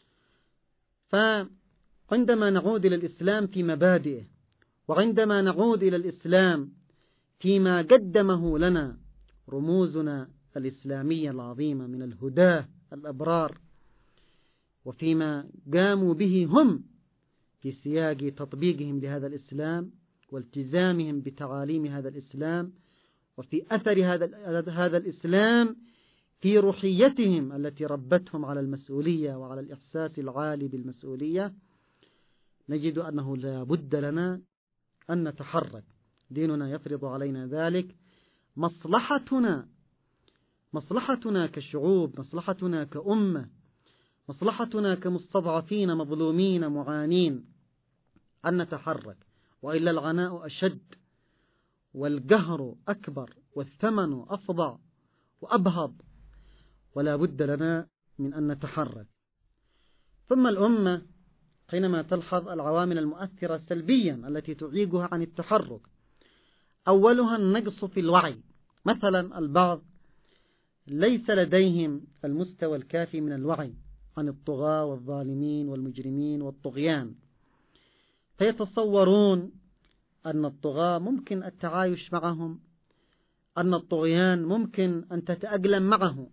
فعندما نعود إلى الإسلام في مبادئه، وعندما نعود إلى الإسلام فيما قدمه لنا رموزنا الإسلامية العظيمة من الهداة الأبرار، وفيما قاموا به هم في سياق تطبيقهم لهذا الإسلام والتزامهم بتعاليم هذا الإسلام، وفي أثر هذا الإسلام في روحيتهم التي ربتهم على المسؤولية وعلى الإحساس العالي بالمسؤولية، نجد أنه لا بد لنا أن نتحرك. ديننا يفرض علينا ذلك. مصلحتنا كشعوب، مصلحتنا كأمة، مصلحتنا كمستضعفين مظلومين معانين أن نتحرك، وإلا العناء أشد والقهر أكبر والثمن أفظع وأبهض، ولا بد لنا من أن نتحرك. ثم الأمة حينما تلحظ العوامل المؤثرة سلبيا التي تعيقها عن التحرك، أولها النقص في الوعي. مثلا البعض ليس لديهم المستوى الكافي من الوعي عن الطغاة والظالمين والمجرمين والطغيان، فيتصورون أن الطغاة ممكن التعايش معهم، أن الطغيان ممكن أن تتأقلم معه،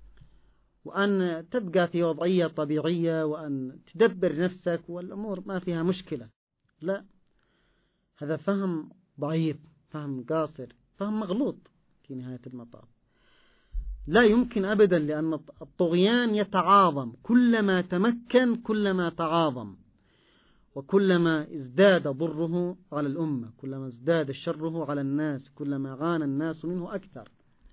وأن تبقى في وضعية طبيعية، وأن تدبر نفسك والأمور ما فيها مشكلة. لا، هذا فهم ضعيف، فهم قاصر، فهم مغلوط في نهاية المطاف. لا يمكن أبدا، لأن الطغيان يتعاظم، كلما تمكن كلما تعاظم، وكلما ازداد ضره على الأمة، كلما ازداد شره على الناس، كلما عانى الناس منه أكثر.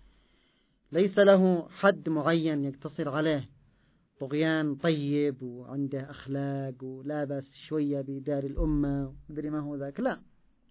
ليس له حد معين يقتصر عليه. طغيان طيب وعنده أخلاق ولا بأس شوية بدار الأمة ومدري ما هو ذاك، لا.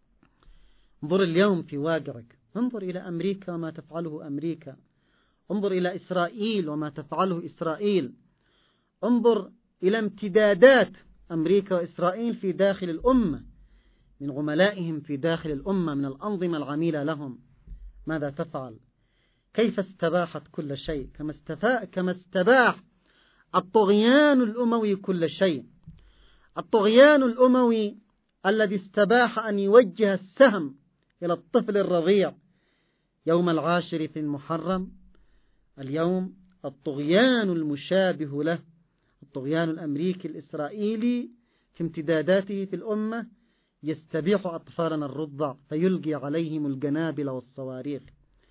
انظر اليوم في واقعك، انظر إلى أمريكا وما تفعله أمريكا، انظر إلى إسرائيل وما تفعله إسرائيل، انظر إلى امتدادات أمريكا وإسرائيل في داخل الأمة، من عملائهم في داخل الأمة، من الأنظمة العميلة لهم. ماذا تفعل؟ كيف استباحت كل شيء، كما استباح الطغيان الأموي كل شيء. الطغيان الأموي الذي استباح أن يوجه السهم إلى الطفل الرضيع يوم 10 في المحرم، اليوم الطغيان المشابه له، الطغيان الأمريكي الإسرائيلي في امتداداته في الأمة، يستبيح أطفالنا الرضع فيلقي عليهم القنابل والصواريخ،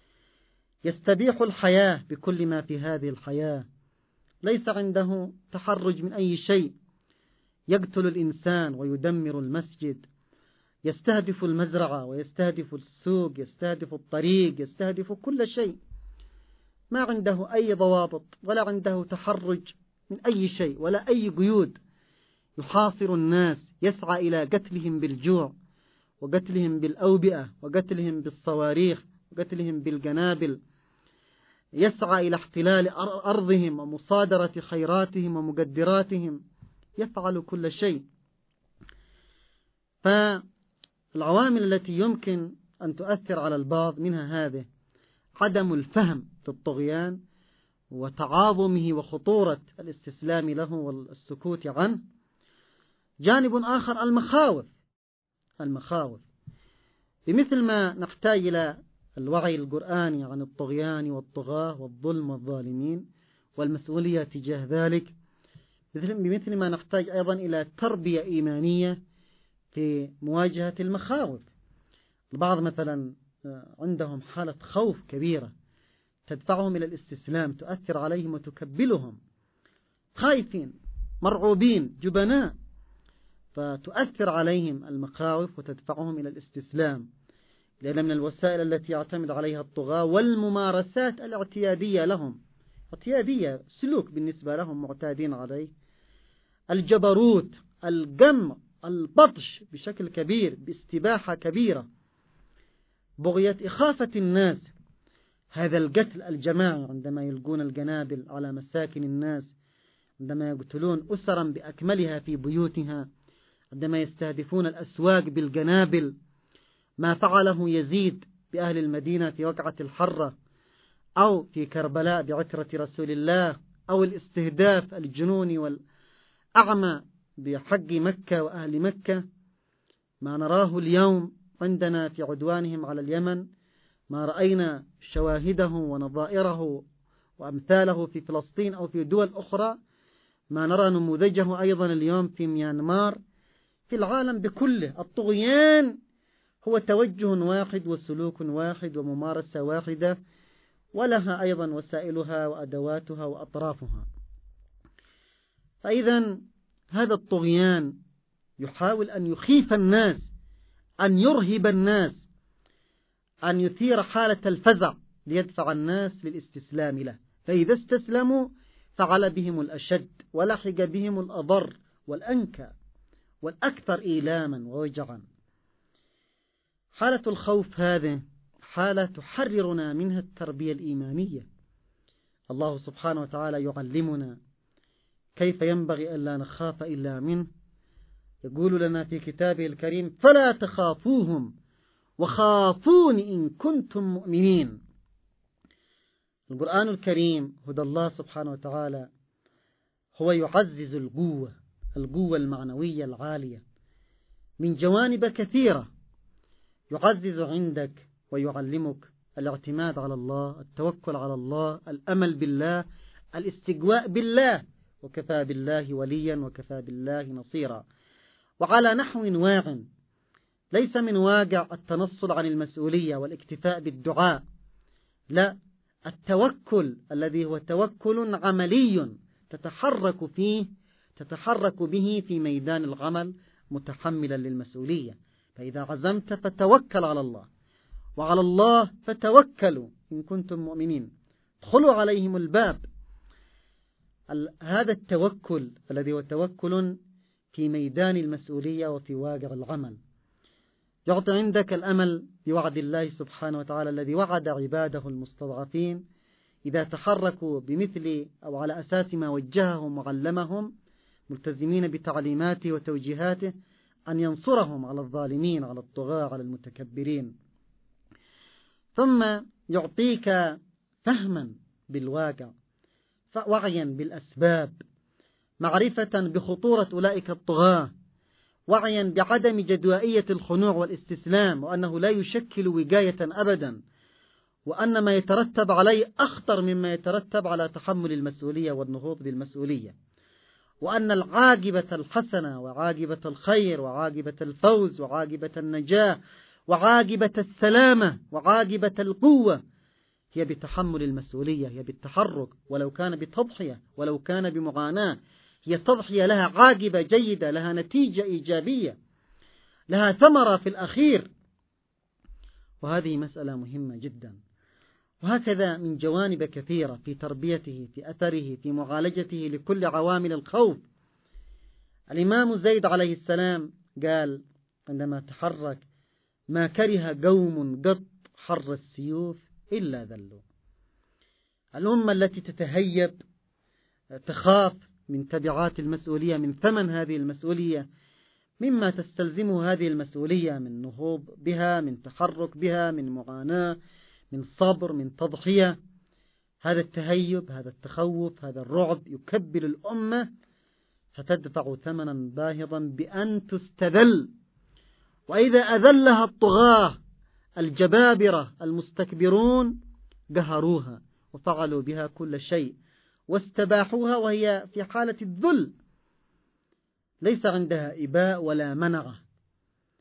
يستبيح الحياة بكل ما في هذه الحياة، ليس عنده تحرج من أي شيء، يقتل الإنسان ويدمر المسجد، يستهدف المزرعة ويستهدف السوق، يستهدف الطريق، يستهدف كل شيء، ما عنده أي ضوابط ولا عنده تحرج من أي شيء ولا أي قيود. يحاصر الناس، يسعى إلى قتلهم بالجوع وقتلهم بالأوبئة وقتلهم بالصواريخ وقتلهم بالقنابل، يسعى إلى احتلال أرضهم ومصادرة خيراتهم ومقدراتهم، يفعل كل شيء. فالعوامل التي يمكن أن تؤثر على البعض منها هذه: عدم الفهم للطغيان وتعاظمه وخطورة الاستسلام له والسكوت عنه. جانب آخر المخاوف. بمثل ما نحتاج إلى الوعي القرآني عن الطغيان والطغاة والظلم والظالمين والمسؤولية تجاه ذلك، بمثل ما نحتاج أيضا إلى تربية إيمانية في مواجهة المخاوف. البعض مثلا عندهم حالة خوف كبيرة تدفعهم إلى الاستسلام، تؤثر عليهم وتكبلهم، خايفين مرعوبين جبناء، فتؤثر عليهم المخاوف وتدفعهم إلى الاستسلام، لأن من الوسائل التي يعتمد عليها الطغاة والممارسات الاعتيادية لهم، اعتيادية سلوك بالنسبة لهم معتادين عليه، الجبروت، الجمع، البطش بشكل كبير باستباحة كبيرة، بغية إخافة الناس، هذا القتل الجماعي عندما يلقون القنابل على مساكن الناس، عندما يقتلون أسرا بأكملها في بيوتها، عندما يستهدفون الأسواق بالقنابل، ما فعله يزيد بأهل المدينة في وقعة الحرة، أو في كربلاء بعترة رسول الله، أو الاستهداف الجنوني والأعمى بحق مكة وأهل مكة، ما نراه اليوم عندنا في عدوانهم على اليمن، ما رأينا شواهده ونظائره وأمثاله في فلسطين أو في دول أخرى، ما نرى نموذجه أيضا اليوم في ميانمار، في العالم بكله. الطغيان هو توجه واحد وسلوك واحد وممارسة واحدة، ولها أيضا وسائلها وأدواتها وأطرافها. فإذا هذا الطغيان يحاول أن يخيف الناس، أن يرهب الناس، أن يثير حالة الفزع ليدفع الناس للاستسلام له، فإذا استسلموا فعل بهم الأشد ولحق بهم الأضر والأنكى والأكثر إيلاما ووجعا. حالة الخوف هذه حالة تحررنا منها التربية الإيمانية. الله سبحانه وتعالى يعلمنا كيف ينبغي أن لا نخاف إلا منه، يقول لنا في كتابه الكريم: فلا تخافوهم وخافون إن كنتم مؤمنين. القرآن الكريم هدى الله سبحانه وتعالى هو يعزز القوة المعنوية العالية من جوانب كثيرة، يعزز عندك ويعلمك الاعتماد على الله، التوكل على الله، الأمل بالله، الاستقواء بالله، وكفى بالله وليا وكفى بالله نصيرا. وعلى نحو واع، ليس من واقع التنصل عن المسؤولية والاكتفاء بالدعاء، لا، التوكل الذي هو توكل عملي تتحرك به في ميدان العمل متحملا للمسؤولية. فإذا عزمت فتوكل على الله، وعلى الله فتوكلوا إن كنتم مؤمنين، ادخلوا عليهم الباب. هذا التوكل الذي هو توكل في ميدان المسؤولية وفي واقع العمل يعطي عندك الأمل بوعد الله سبحانه وتعالى الذي وعد عباده المستضعفين إذا تحركوا بمثل أو على أساس ما وجههم وعلمهم ملتزمين بتعليماته وتوجيهاته أن ينصرهم على الظالمين، على الطغاة، على المتكبرين. ثم يعطيك فهما بالواقع، وعيا بالأسباب، معرفة بخطورة أولئك الطغاة، وعيا بعدم جدوائية الخنوع والاستسلام، وأنه لا يشكل وقاية أبدا، وأن ما يترتب عليه أخطر مما يترتب على تحمل المسؤولية والنهوض بالمسؤولية، وأن العاقبة الحسنة وعاقبة الخير وعاقبة الفوز وعاقبة النجاة وعاقبة السلامة وعاقبة القوة هي بتحمل المسؤولية، هي بالتحرك، ولو كان بتضحية، ولو كان بمعاناة، هي تضحية لها عاقبة جيدة، لها نتيجة إيجابية، لها ثمرة في الأخير. وهذه مسألة مهمة جدا. وهكذا من جوانب كثيرة في تربيته، في أثره، في معالجته لكل عوامل الخوف. الإمام زيد عليه السلام قال عندما تحرك: ما كره قوم قط حر السيوف إلا ذلوا. الأمة التي تتهيب، تخاف من تبعات المسؤولية، من ثمن هذه المسؤولية، مما تستلزمه هذه المسؤولية من نهوض بها، من تحرك بها، من معاناة، من صبر، من تضحية، هذا التهيب، هذا التخوف، هذا الرعب يكبل الأمة، فتدفع ثمنا باهظا بأن تستذل. وإذا أذلها الطغاة الجبابرة المستكبرون قهروها وفعلوا بها كل شيء واستباحوها وهي في حالة الذل، ليس عندها إباء ولا منعة،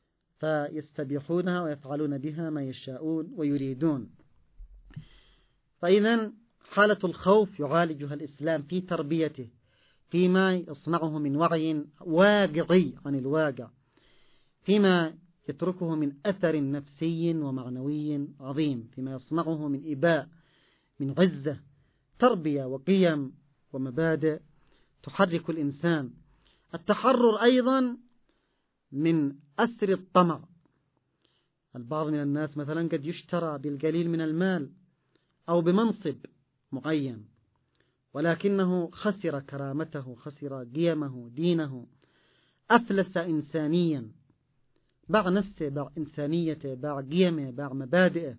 فيستبيحونها ويفعلون بها ما يشاءون ويريدون. فإذا حالة الخوف يعالجها الإسلام في تربيته، فيما يصنعه من وعي واقعي عن الواقع، فيما يتركه من أثر نفسي ومعنوي عظيم، فيما يصنعه من إباء، من عزة، تربية وقيم ومبادئ تحرك الإنسان. التحرر أيضا من أسر الطمع. البعض من الناس مثلا قد يشترى بالقليل من المال أو بمنصب معين، ولكنه خسر كرامته، خسر قيمه، دينه، أفلس إنسانيا، باع نفسه، باع إنسانيته، باع قيمه، باع مبادئه،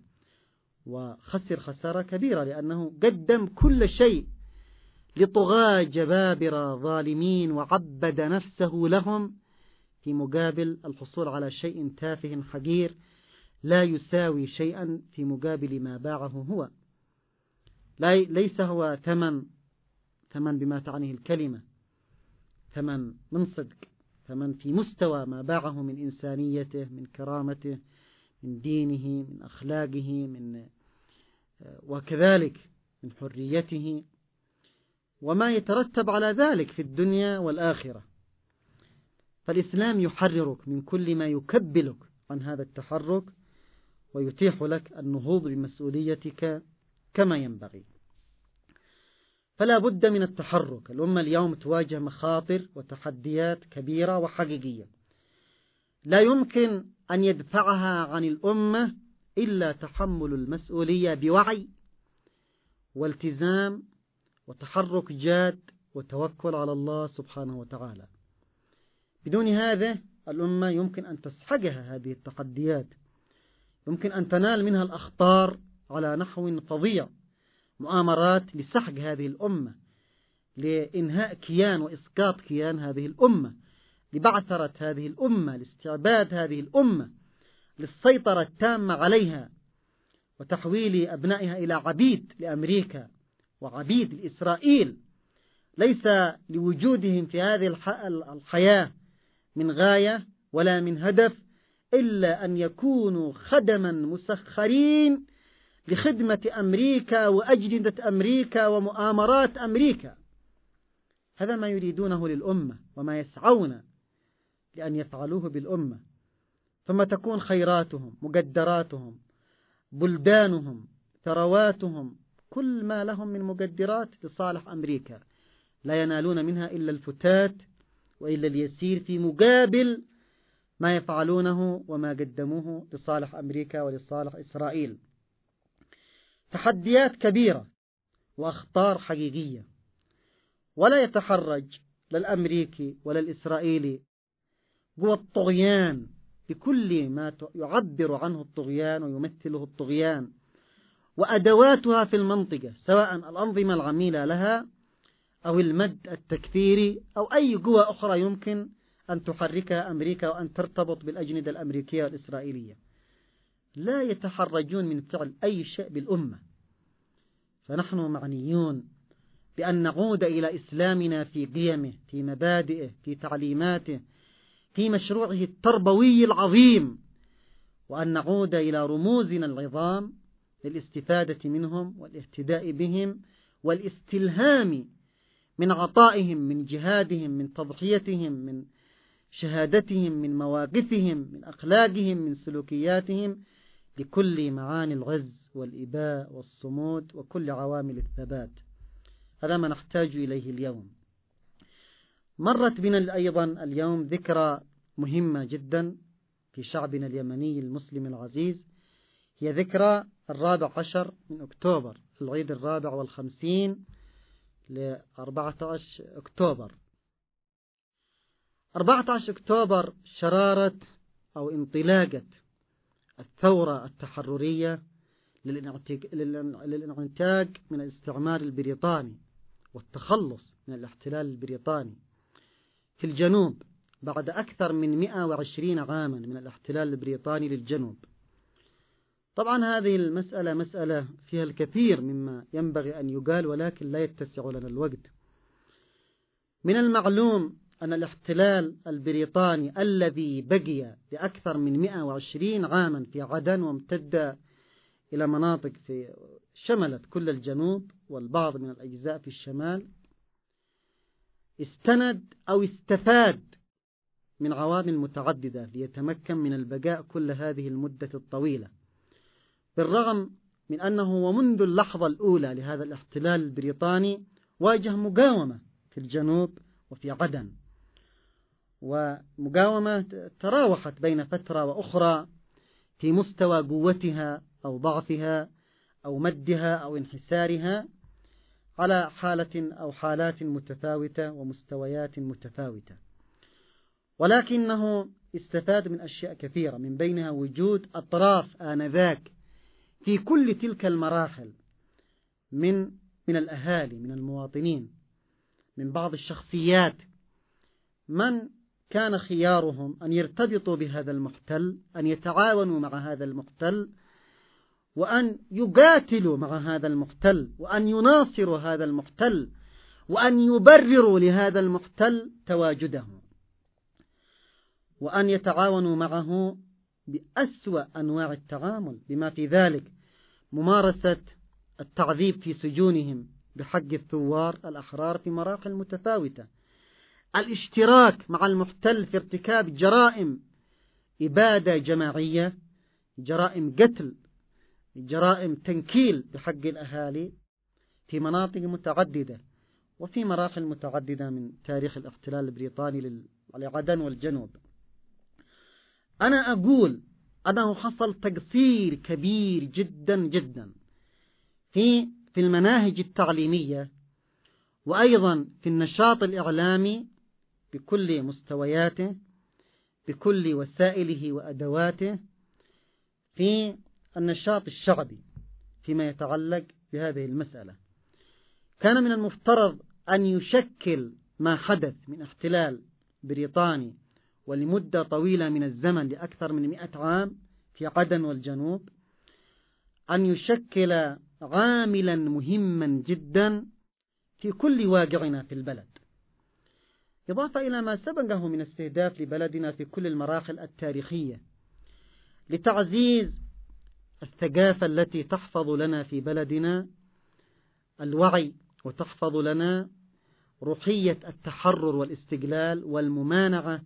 وخسر خسارة كبيرة، لأنه قدم كل شيء لطغاة جبابرة ظالمين وعبد نفسه لهم في مقابل الحصول على شيء تافه حقير لا يساوي شيئا في مقابل ما باعه هو. ليس هو ثمن بما تعنيه الكلمة، ثمن من صدق، ثمن في مستوى ما باعه من إنسانيته، من كرامته، من دينه، من أخلاقه، وكذلك من حريته وما يترتب على ذلك في الدنيا والآخرة. فالإسلام يحررك من كل ما يكبلك عن هذا التحرك، ويتيح لك النهوض بمسؤوليتك كما ينبغي. فلا بد من التحرك. الأمة اليوم تواجه مخاطر وتحديات كبيرة وحقيقية، لا يمكن أن يدفعها عن الأمة إلا تحمل المسؤولية بوعي والتزام وتحرك جاد وتوكل على الله سبحانه وتعالى. بدون هذا الأمة يمكن أن تسحقها هذه التحديات، يمكن أن تنال منها الأخطار على نحو فظيع، مؤامرات لسحق هذه الأمة، لإنهاء كيان وإسقاط كيان هذه الأمة، لبعثرة هذه الأمة، لاستعباد هذه الأمة، للسيطرة التامة عليها، وتحويل أبنائها إلى عبيد لأمريكا وعبيد لإسرائيل، ليس لوجودهم في هذه الحياة من غاية ولا من هدف إلا أن يكونوا خدما مسخرين لخدمة أمريكا وأجندة أمريكا ومؤامرات أمريكا. هذا ما يريدونه للأمة وما يسعون لأن يفعلوه بالأمة. ثم تكون خيراتهم، مقدراتهم، بلدانهم، ثرواتهم، كل ما لهم من مقدرات لصالح أمريكا، لا ينالون منها إلا الفتات وإلا اليسير في مقابل ما يفعلونه وما قدموه لصالح أمريكا ولصالح إسرائيل. تحديات كبيرة وأخطار حقيقية، ولا يتحرج للأمريكي ولا الإسرائيلي قوى الطغيان بكل ما يعبر عنه الطغيان ويمثله الطغيان وأدواتها في المنطقة، سواء الأنظمة العميلة لها أو المد التكفيري أو أي قوى أخرى يمكن أن تحركها أمريكا وأن ترتبط بالأجندة الأمريكية والإسرائيلية. لا يتحرجون من فعل أي شيء بالأمة. فنحن معنيون بأن نعود إلى إسلامنا في قيمه، في مبادئه، في تعليماته، في مشروعه التربوي العظيم، وأن نعود إلى رموزنا العظام للاستفادة منهم والاهتداء بهم والاستلهام من عطائهم، من جهادهم، من تضحيتهم، من شهادتهم، من مواقفهم، من أخلاقهم، من سلوكياتهم، لكل معاني العز والإباء والصمود وكل عوامل الثبات. هذا ما نحتاج إليه اليوم. مرت بنا أيضا اليوم ذكرى مهمة جدا في شعبنا اليمني المسلم العزيز، هي ذكرى 14 من أكتوبر، العيد 54 ل14 أكتوبر. 14 أكتوبر شرارة أو انطلاقة الثورة التحررية للانعتاق من الاستعمار البريطاني والتخلص من الاحتلال البريطاني في الجنوب بعد أكثر من 120 عاما من الاحتلال البريطاني للجنوب. طبعا هذه المسألة مسألة فيها الكثير مما ينبغي أن يقال، ولكن لا يتسع لنا الوقت. من المعلوم أن الاحتلال البريطاني الذي بقي لأكثر من 120 عاما في عدن وامتد إلى مناطق في شملت كل الجنوب والبعض من الأجزاء في الشمال، استند أو استفاد من عوامل متعددة ليتمكن من البقاء كل هذه المدة الطويلة، بالرغم من أنه ومنذ اللحظة الأولى لهذا الاحتلال البريطاني واجه مقاومة في الجنوب وفي عدن، ومقاومة تراوحت بين فترة وأخرى في مستوى قوتها أو ضعفها أو مدها أو انحسارها على حالة أو حالات متفاوتة ومستويات متفاوتة، ولكنه استفاد من أشياء كثيرة، من بينها وجود أطراف آنذاك في كل تلك المراحل من الأهالي، من المواطنين، من بعض الشخصيات، من كان خيارهم أن يرتبطوا بهذا المحتل، أن يتعاونوا مع هذا المحتل، وأن يقاتلوا مع هذا المحتل، وأن يناصروا هذا المحتل، وأن يبرروا لهذا المحتل تواجده، وأن يتعاونوا معه بأسوأ أنواع التعامل، بما في ذلك ممارسة التعذيب في سجونهم بحق الثوار الأحرار في مراحل متفاوتة، الاشتراك مع المحتل في ارتكاب جرائم إبادة جماعية، جرائم قتل، جرائم تنكيل بحق الأهالي في مناطق متعددة وفي مراحل متعددة من تاريخ الاحتلال البريطاني لعدن والجنوب. أنا أقول أنه حصل تقصير كبير جدا جدا في المناهج التعليمية، وأيضا في النشاط الإعلامي بكل مستوياته، بكل وسائله وأدواته، في النشاط الشعبي فيما يتعلق بهذه المسألة. كان من المفترض أن يشكل ما حدث من احتلال بريطاني ولمدة طويلة من الزمن لأكثر من 100 عام في عدن والجنوب، أن يشكل عاملا مهما جدا في كل واقعنا في البلد، إضافة إلى ما سبقه من استهداف لبلدنا في كل المراحل التاريخية، لتعزيز الثقافة التي تحفظ لنا في بلدنا الوعي، وتحفظ لنا روحية التحرر والاستقلال والممانعة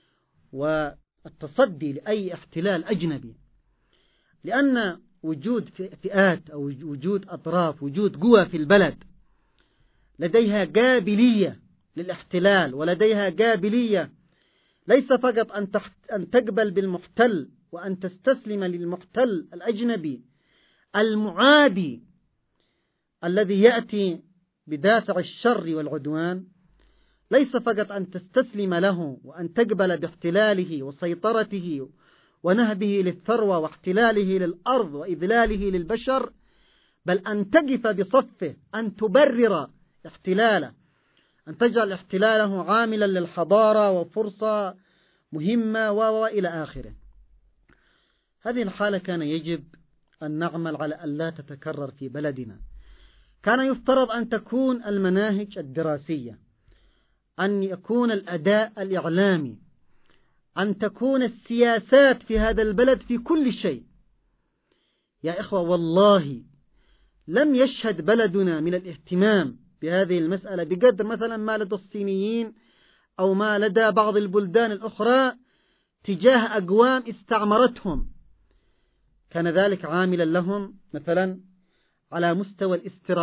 والتصدي لأي احتلال أجنبي. لأن وجود فئات أو وجود أطراف، وجود قوى في البلد لديها قابلية للاحتلال، ولديها قابلية ليس فقط أن تقبل بالمحتل وأن تستسلم للمحتل الأجنبي المعادي الذي يأتي بدافع الشر والعدوان، ليس فقط أن تستسلم له وأن تقبل باحتلاله وسيطرته ونهبه للثروة واحتلاله للأرض وإذلاله للبشر، بل أن تقف بصفه، أن تبرر احتلاله، أن تجعل احتلاله عاملا للحضارة وفرصة مهمة وإلى آخره. هذه الحالة كان يجب أن نعمل على أن لا تتكرر في بلدنا. كان يفترض أن تكون المناهج الدراسية، أن يكون الأداء الإعلامي، أن تكون السياسات في هذا البلد في كل شيء. يا إخوة، والله لم يشهد بلدنا من الاهتمام بهذه المسألة بقدر مثلا ما لدى الصينيين أو ما لدى بعض البلدان الأخرى تجاه أقوام استعمرتهم. كان ذلك عاملا لهم مثلا على مستوى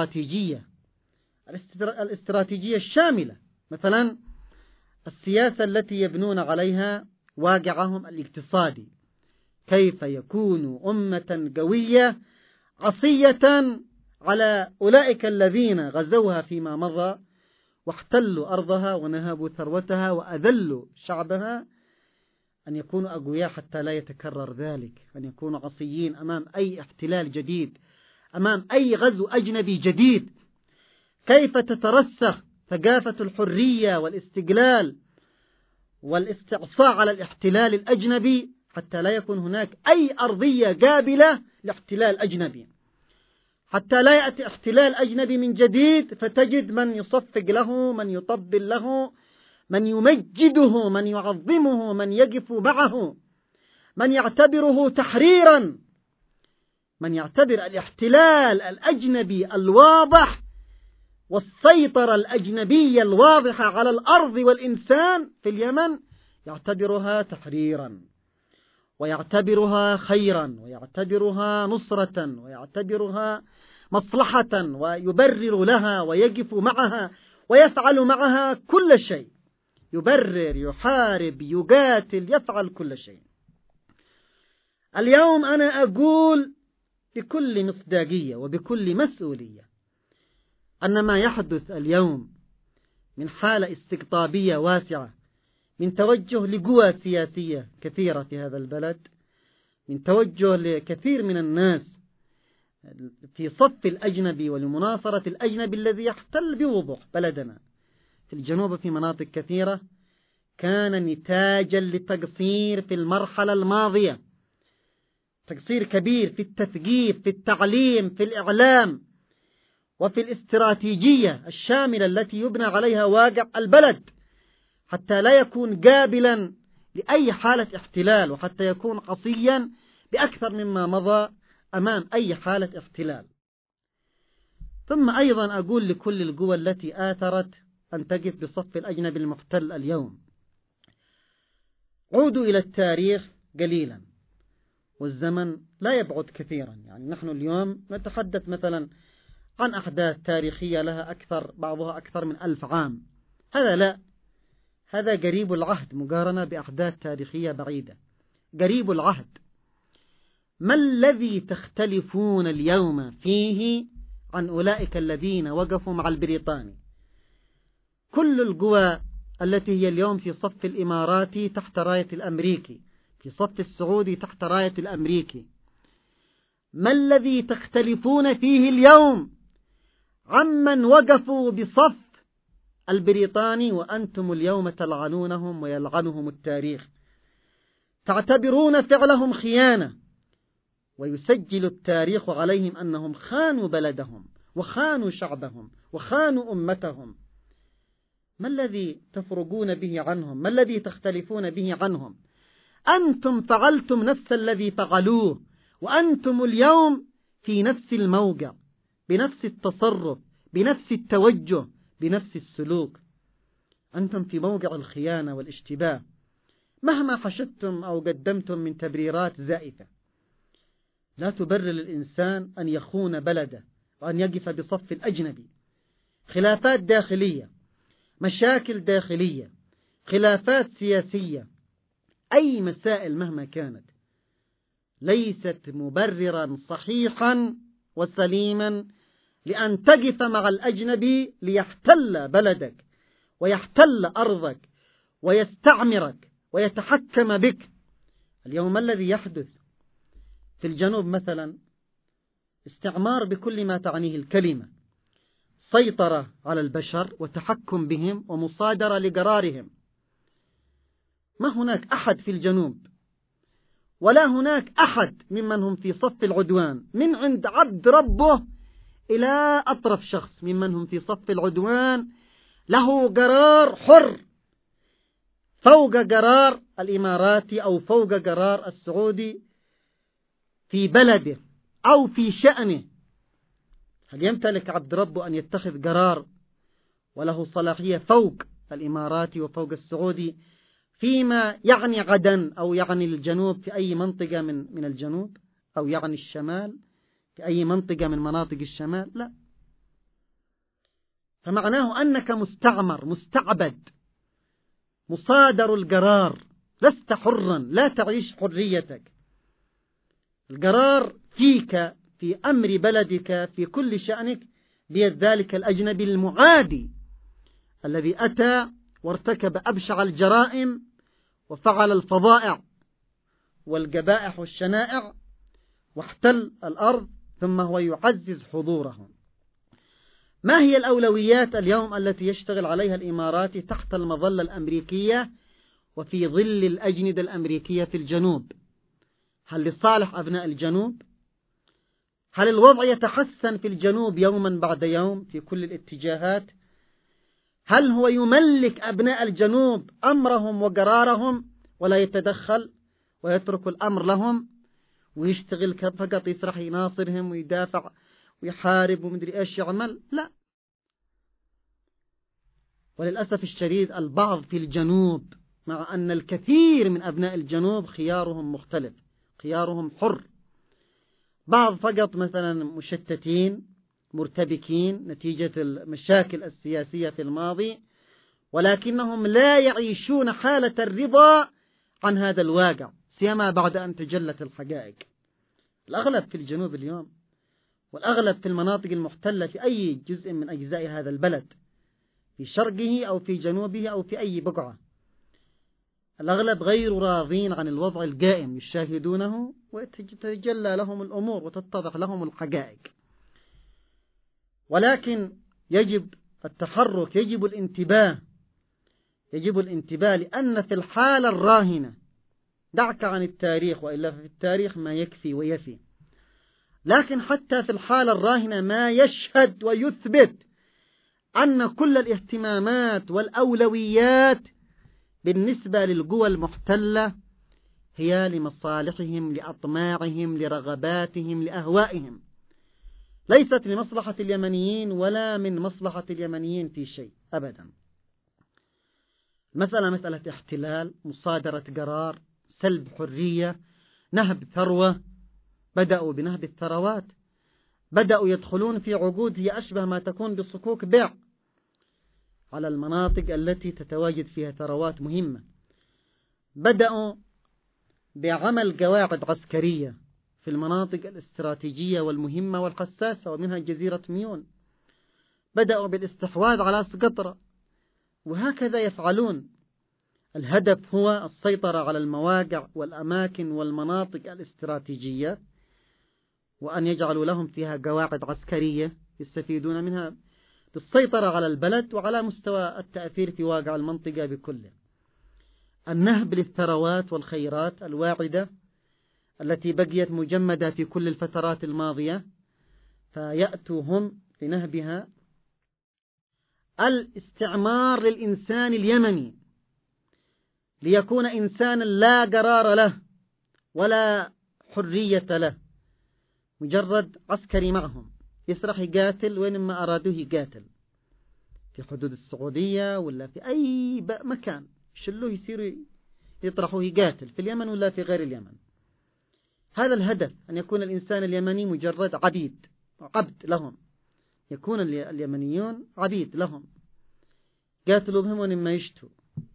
الاستراتيجية الشاملة، مثلا السياسة التي يبنون عليها واقعهم الاقتصادي، كيف يكون أمة قوية عصية على أولئك الذين غزوها فيما مضى واحتلوا أرضها ونهبوا ثروتها وأذلوا شعبها، أن يكونوا أقوياء حتى لا يتكرر ذلك، أن يكونوا عصيين أمام أي احتلال جديد، أمام أي غزو أجنبي جديد. كيف تترسخ ثقافة الحرية والاستقلال والاستعصاء على الاحتلال الأجنبي حتى لا يكون هناك أي أرضية قابلة لاحتلال أجنبي، حتى لا يأتي احتلال أجنبي من جديد فتجد من يصفق له، من يطبل له، من يمجده، من يعظمه، من يقف معه، من يعتبره تحريرا. من يعتبر الاحتلال الأجنبي الواضح والسيطرة الأجنبية الواضحة على الأرض والإنسان في اليمن يعتبرها تحريرا، ويعتبرها خيرا، ويعتبرها نصرة، ويعتبرها مصلحة، ويبرر لها ويقف معها ويفعل معها كل شيء، يبرر، يحارب، يقاتل، يفعل كل شيء. اليوم أنا أقول بكل مصداقية وبكل مسؤولية أن ما يحدث اليوم من حالة استقطابية واسعة، من توجه لقوى سياسية كثيرة في هذا البلد، من توجه لكثير من الناس في صف الأجنبي ولمناصرة الأجنبي الذي يحتل بوضوح بلدنا في الجنوب في مناطق كثيرة، كان نتاجا لتقصير في المرحلة الماضية، تقصير كبير في التثقيف، في التعليم، في الإعلام، وفي الاستراتيجية الشاملة التي يبنى عليها واقع البلد، حتى لا يكون قابلا لأي حالة احتلال، وحتى يكون قصيا بأكثر مما مضى أمام أي حالة احتلال. ثم أيضا أقول لكل القوى التي آثرت أن تقف بصف الأجنبي المحتل اليوم: عودوا إلى التاريخ قليلا، والزمن لا يبعد كثيرا. يعني نحن اليوم نتحدث مثلا عن أحداث تاريخية لها بعضها أكثر من 1000 عام. هذا لا، هذا قريب العهد مقارنة بأحداث تاريخية بعيدة، قريب العهد. ما الذي تختلفون اليوم فيه عن أولئك الذين وقفوا مع البريطاني؟ كل القوى التي هي اليوم في صف الإماراتي تحت راية الأمريكي، في صف السعودي تحت راية الأمريكي، ما الذي تختلفون فيه اليوم عمن وقفوا بصف البريطاني وأنتم اليوم تلعنونهم ويلعنهم التاريخ، تعتبرون فعلهم خيانة، ويسجل التاريخ عليهم أنهم خانوا بلدهم وخانوا شعبهم وخانوا أمتهم. ما الذي تفرقون به عنهم؟ ما الذي تختلفون به عنهم؟ أنتم فعلتم نفس الذي فعلوه، وأنتم اليوم في نفس الموقع، بنفس التصرف، بنفس التوجه، بنفس السلوك. أنتم في موقع الخيانة والاشتباه، مهما حشدتم أو قدمتم من تبريرات زائفة. لا تبرر الإنسان أن يخون بلده وأن يقف بصف الأجنبي. خلافات داخلية، مشاكل داخلية، خلافات سياسية، أي مسائل مهما كانت، ليست مبررا صحيحا وسليما لأن تقف مع الأجنبي ليحتل بلدك ويحتل أرضك ويستعمرك ويتحكم بك. اليوم الذي يحدث في الجنوب مثلا استعمار بكل ما تعنيه الكلمة، سيطرة على البشر وتحكم بهم ومصادرة لقرارهم. ما هناك أحد في الجنوب ولا هناك أحد ممن هم في صف العدوان، من عند عبد ربه إلى أطرف شخص ممن هم في صف العدوان، له قرار حر فوق قرار الإماراتي أو فوق قرار السعودي في بلده أو في شأنه. هل يمتلك عبد ربه أن يتخذ قرار وله صلاحية فوق الإماراتي وفوق السعودي فيما يعني عدن أو يعني الجنوب في أي منطقة من الجنوب، أو يعني الشمال في أي منطقة من مناطق الشمال؟ لا. فمعناه أنك مستعمر، مستعبد، مصادر القرار، لست حرا، لا تعيش حريتك. القرار فيك في أمر بلدك في كل شأنك بيد ذلك الأجنبي المعادي الذي أتى وارتكب أبشع الجرائم وفعل الفظائع والقبائح والشنائع واحتل الأرض، ثم هو يعزز حضورهم. ما هي الأولويات اليوم التي يشتغل عليها الإماراتي تحت المظلة الأمريكية وفي ظل الأجندة الأمريكية في الجنوب؟ هل لصالح أبناء الجنوب؟ هل الوضع يتحسن في الجنوب يوما بعد يوم في كل الاتجاهات؟ هل هو يملك أبناء الجنوب أمرهم وقرارهم ولا يتدخل ويترك الأمر لهم؟ ويشتغل فقط يسرح يناصرهم ويدافع ويحارب ومدري إيش يعمل، لا. وللأسف الشديد البعض في الجنوب، مع أن الكثير من أبناء الجنوب خيارهم مختلف، خيارهم حر، بعض فقط مثلا مشتتين مرتبكين نتيجة المشاكل السياسية في الماضي، ولكنهم لا يعيشون حالة الرضا عن هذا الواقع، سيما بعد أن تجلت الحقائق. الأغلب في الجنوب اليوم، والأغلب في المناطق المحتلة في أي جزء من أجزاء هذا البلد، في شرقه أو في جنوبه أو في أي بقعة، الأغلب غير راضين عن الوضع القائم، يشاهدونه وتتجلى لهم الأمور وتتضح لهم الحقائق. ولكن يجب التحرك، يجب الانتباه، لأن في الحالة الراهنة، دعك عن التاريخ وإلا في التاريخ ما يكفي ويفي، لكن حتى في الحالة الراهنة ما يشهد ويثبت أن كل الاهتمامات والأولويات بالنسبة للقوى المحتلة هي لمصالحهم، لأطماعهم، لرغباتهم، لأهوائهم، ليست لمصلحة اليمنيين ولا من مصلحة اليمنيين في شيء أبدا. مسألة احتلال، مصادرة قرار، سلب حرية، نهب ثروة. بدأوا بنهب الثروات، بدأوا يدخلون في عقود هي أشبه ما تكون بصكوك بيع على المناطق التي تتواجد فيها ثروات مهمة. بدأوا بعمل قواعد عسكرية في المناطق الاستراتيجية والمهمة والحساسة، ومنها جزيرة ميون. بدأوا بالاستحواذ على سقطرى، وهكذا يفعلون. الهدف هو السيطرة على المواقع والأماكن والمناطق الاستراتيجية، وأن يجعلوا لهم فيها قواعد عسكرية يستفيدون منها للسيطرة على البلد وعلى مستوى التأثير في واقع المنطقة بكله. النهب للثروات والخيرات الواعدة التي بقيت مجمدة في كل الفترات الماضية، فيأتوا هم لنهبها. الاستعمار للإنسان اليمني ليكون إنسانا لا قرار له ولا حرية له، مجرد عسكري معهم يسرح يقاتل وين ما أرادوه يقاتل، في حدود السعودية ولا في أي مكان يشلوه يصيروا يطرحوه يقاتل في اليمن ولا في غير اليمن. هذا الهدف، أن يكون الإنسان اليمني مجرد عبد لهم، يكون اليمنيون عبيد لهم، قاتلوا بهم وين ما يشتوا.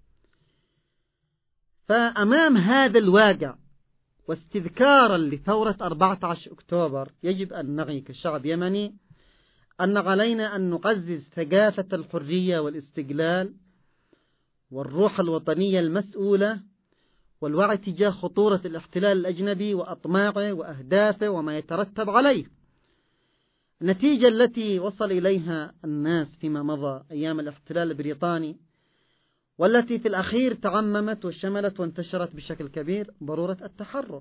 فأمام هذا الواقع واستذكارا لثورة 14 أكتوبر يجب أن نعي كشعب يمني أن علينا أن نعزز ثقافة الحرية والاستقلال والروح الوطنية المسؤولة، والوعي تجاه خطورة الاحتلال الأجنبي وأطماعه وأهدافه وما يترتب عليه. النتيجة التي وصل إليها الناس فيما مضى أيام الاحتلال البريطاني، والتي في الأخير تعممت وشملت وانتشرت بشكل كبير، ضرورة التحرر،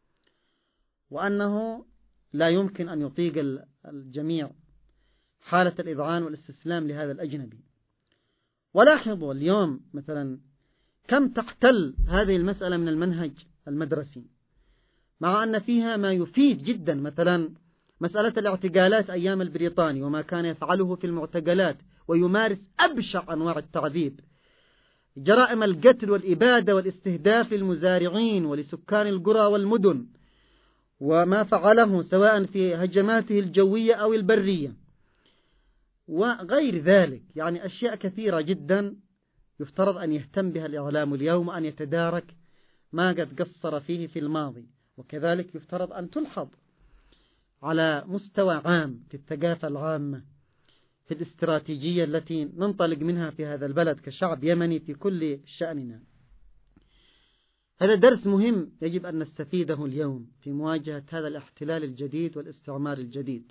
وأنه لا يمكن أن يطيق الجميع حالة الإذعان والاستسلام لهذا الأجنبي. ولاحظوا اليوم مثلا كم تحتل هذه المسألة من المنهج المدرسي، مع أن فيها ما يفيد جدا. مثلا مسألة الاعتقالات أيام البريطاني وما كان يفعله في المعتقلات، ويمارس أبشع أنواع التعذيب، جرائم القتل والإبادة والاستهداف للمزارعين ولسكان القرى والمدن، وما فعله سواء في هجماته الجوية أو البرية وغير ذلك. يعني أشياء كثيرة جدا يفترض أن يهتم بها الإعلام اليوم، أن يتدارك ما قد قصر فيه في الماضي، وكذلك يفترض أن تلحظ على مستوى عام في الثقافة العامة في الاستراتيجية التي ننطلق منها في هذا البلد كشعب يمني في كل شأننا. هذا درس مهم يجب أن نستفيده اليوم في مواجهة هذا الاحتلال الجديد والاستعمار الجديد.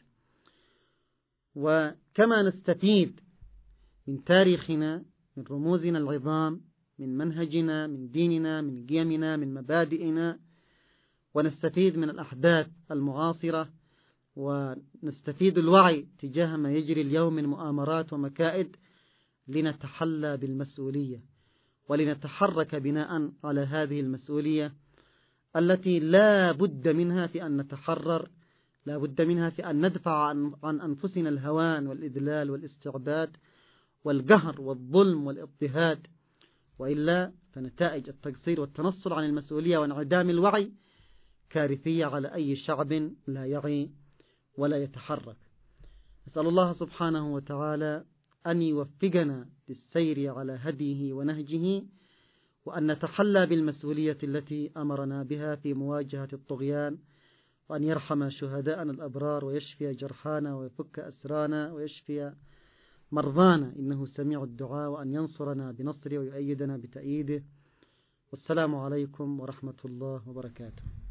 وكما نستفيد من تاريخنا، من رموزنا العظام، من منهجنا، من ديننا، من قيمنا، من مبادئنا، ونستفيد من الأحداث المعاصرة، ونستفيد الوعي تجاه ما يجري اليوم من مؤامرات ومكائد، لنتحلى بالمسؤولية ولنتحرك بناء على هذه المسؤولية التي لا بد منها في أن نتحرر، لا بد منها في أن ندفع عن أنفسنا الهوان والإذلال والاستعباد والقهر والظلم والاضطهاد، وإلا فنتائج التقصير والتنصل عن المسؤولية وانعدام الوعي كارثية على أي شعب لا يعي ولا يتحرك. نسأل الله سبحانه وتعالى أن يوفقنا للسير على هديه ونهجه، وأن نتحلى بالمسؤولية التي أمرنا بها في مواجهة الطغيان، وأن يرحم شهداءنا الأبرار ويشفي جرحانا ويفك أسرانا ويشفي مرضانا إنه سميع الدعاء، وأن ينصرنا بنصره ويؤيدنا بتأييده. والسلام عليكم ورحمة الله وبركاته.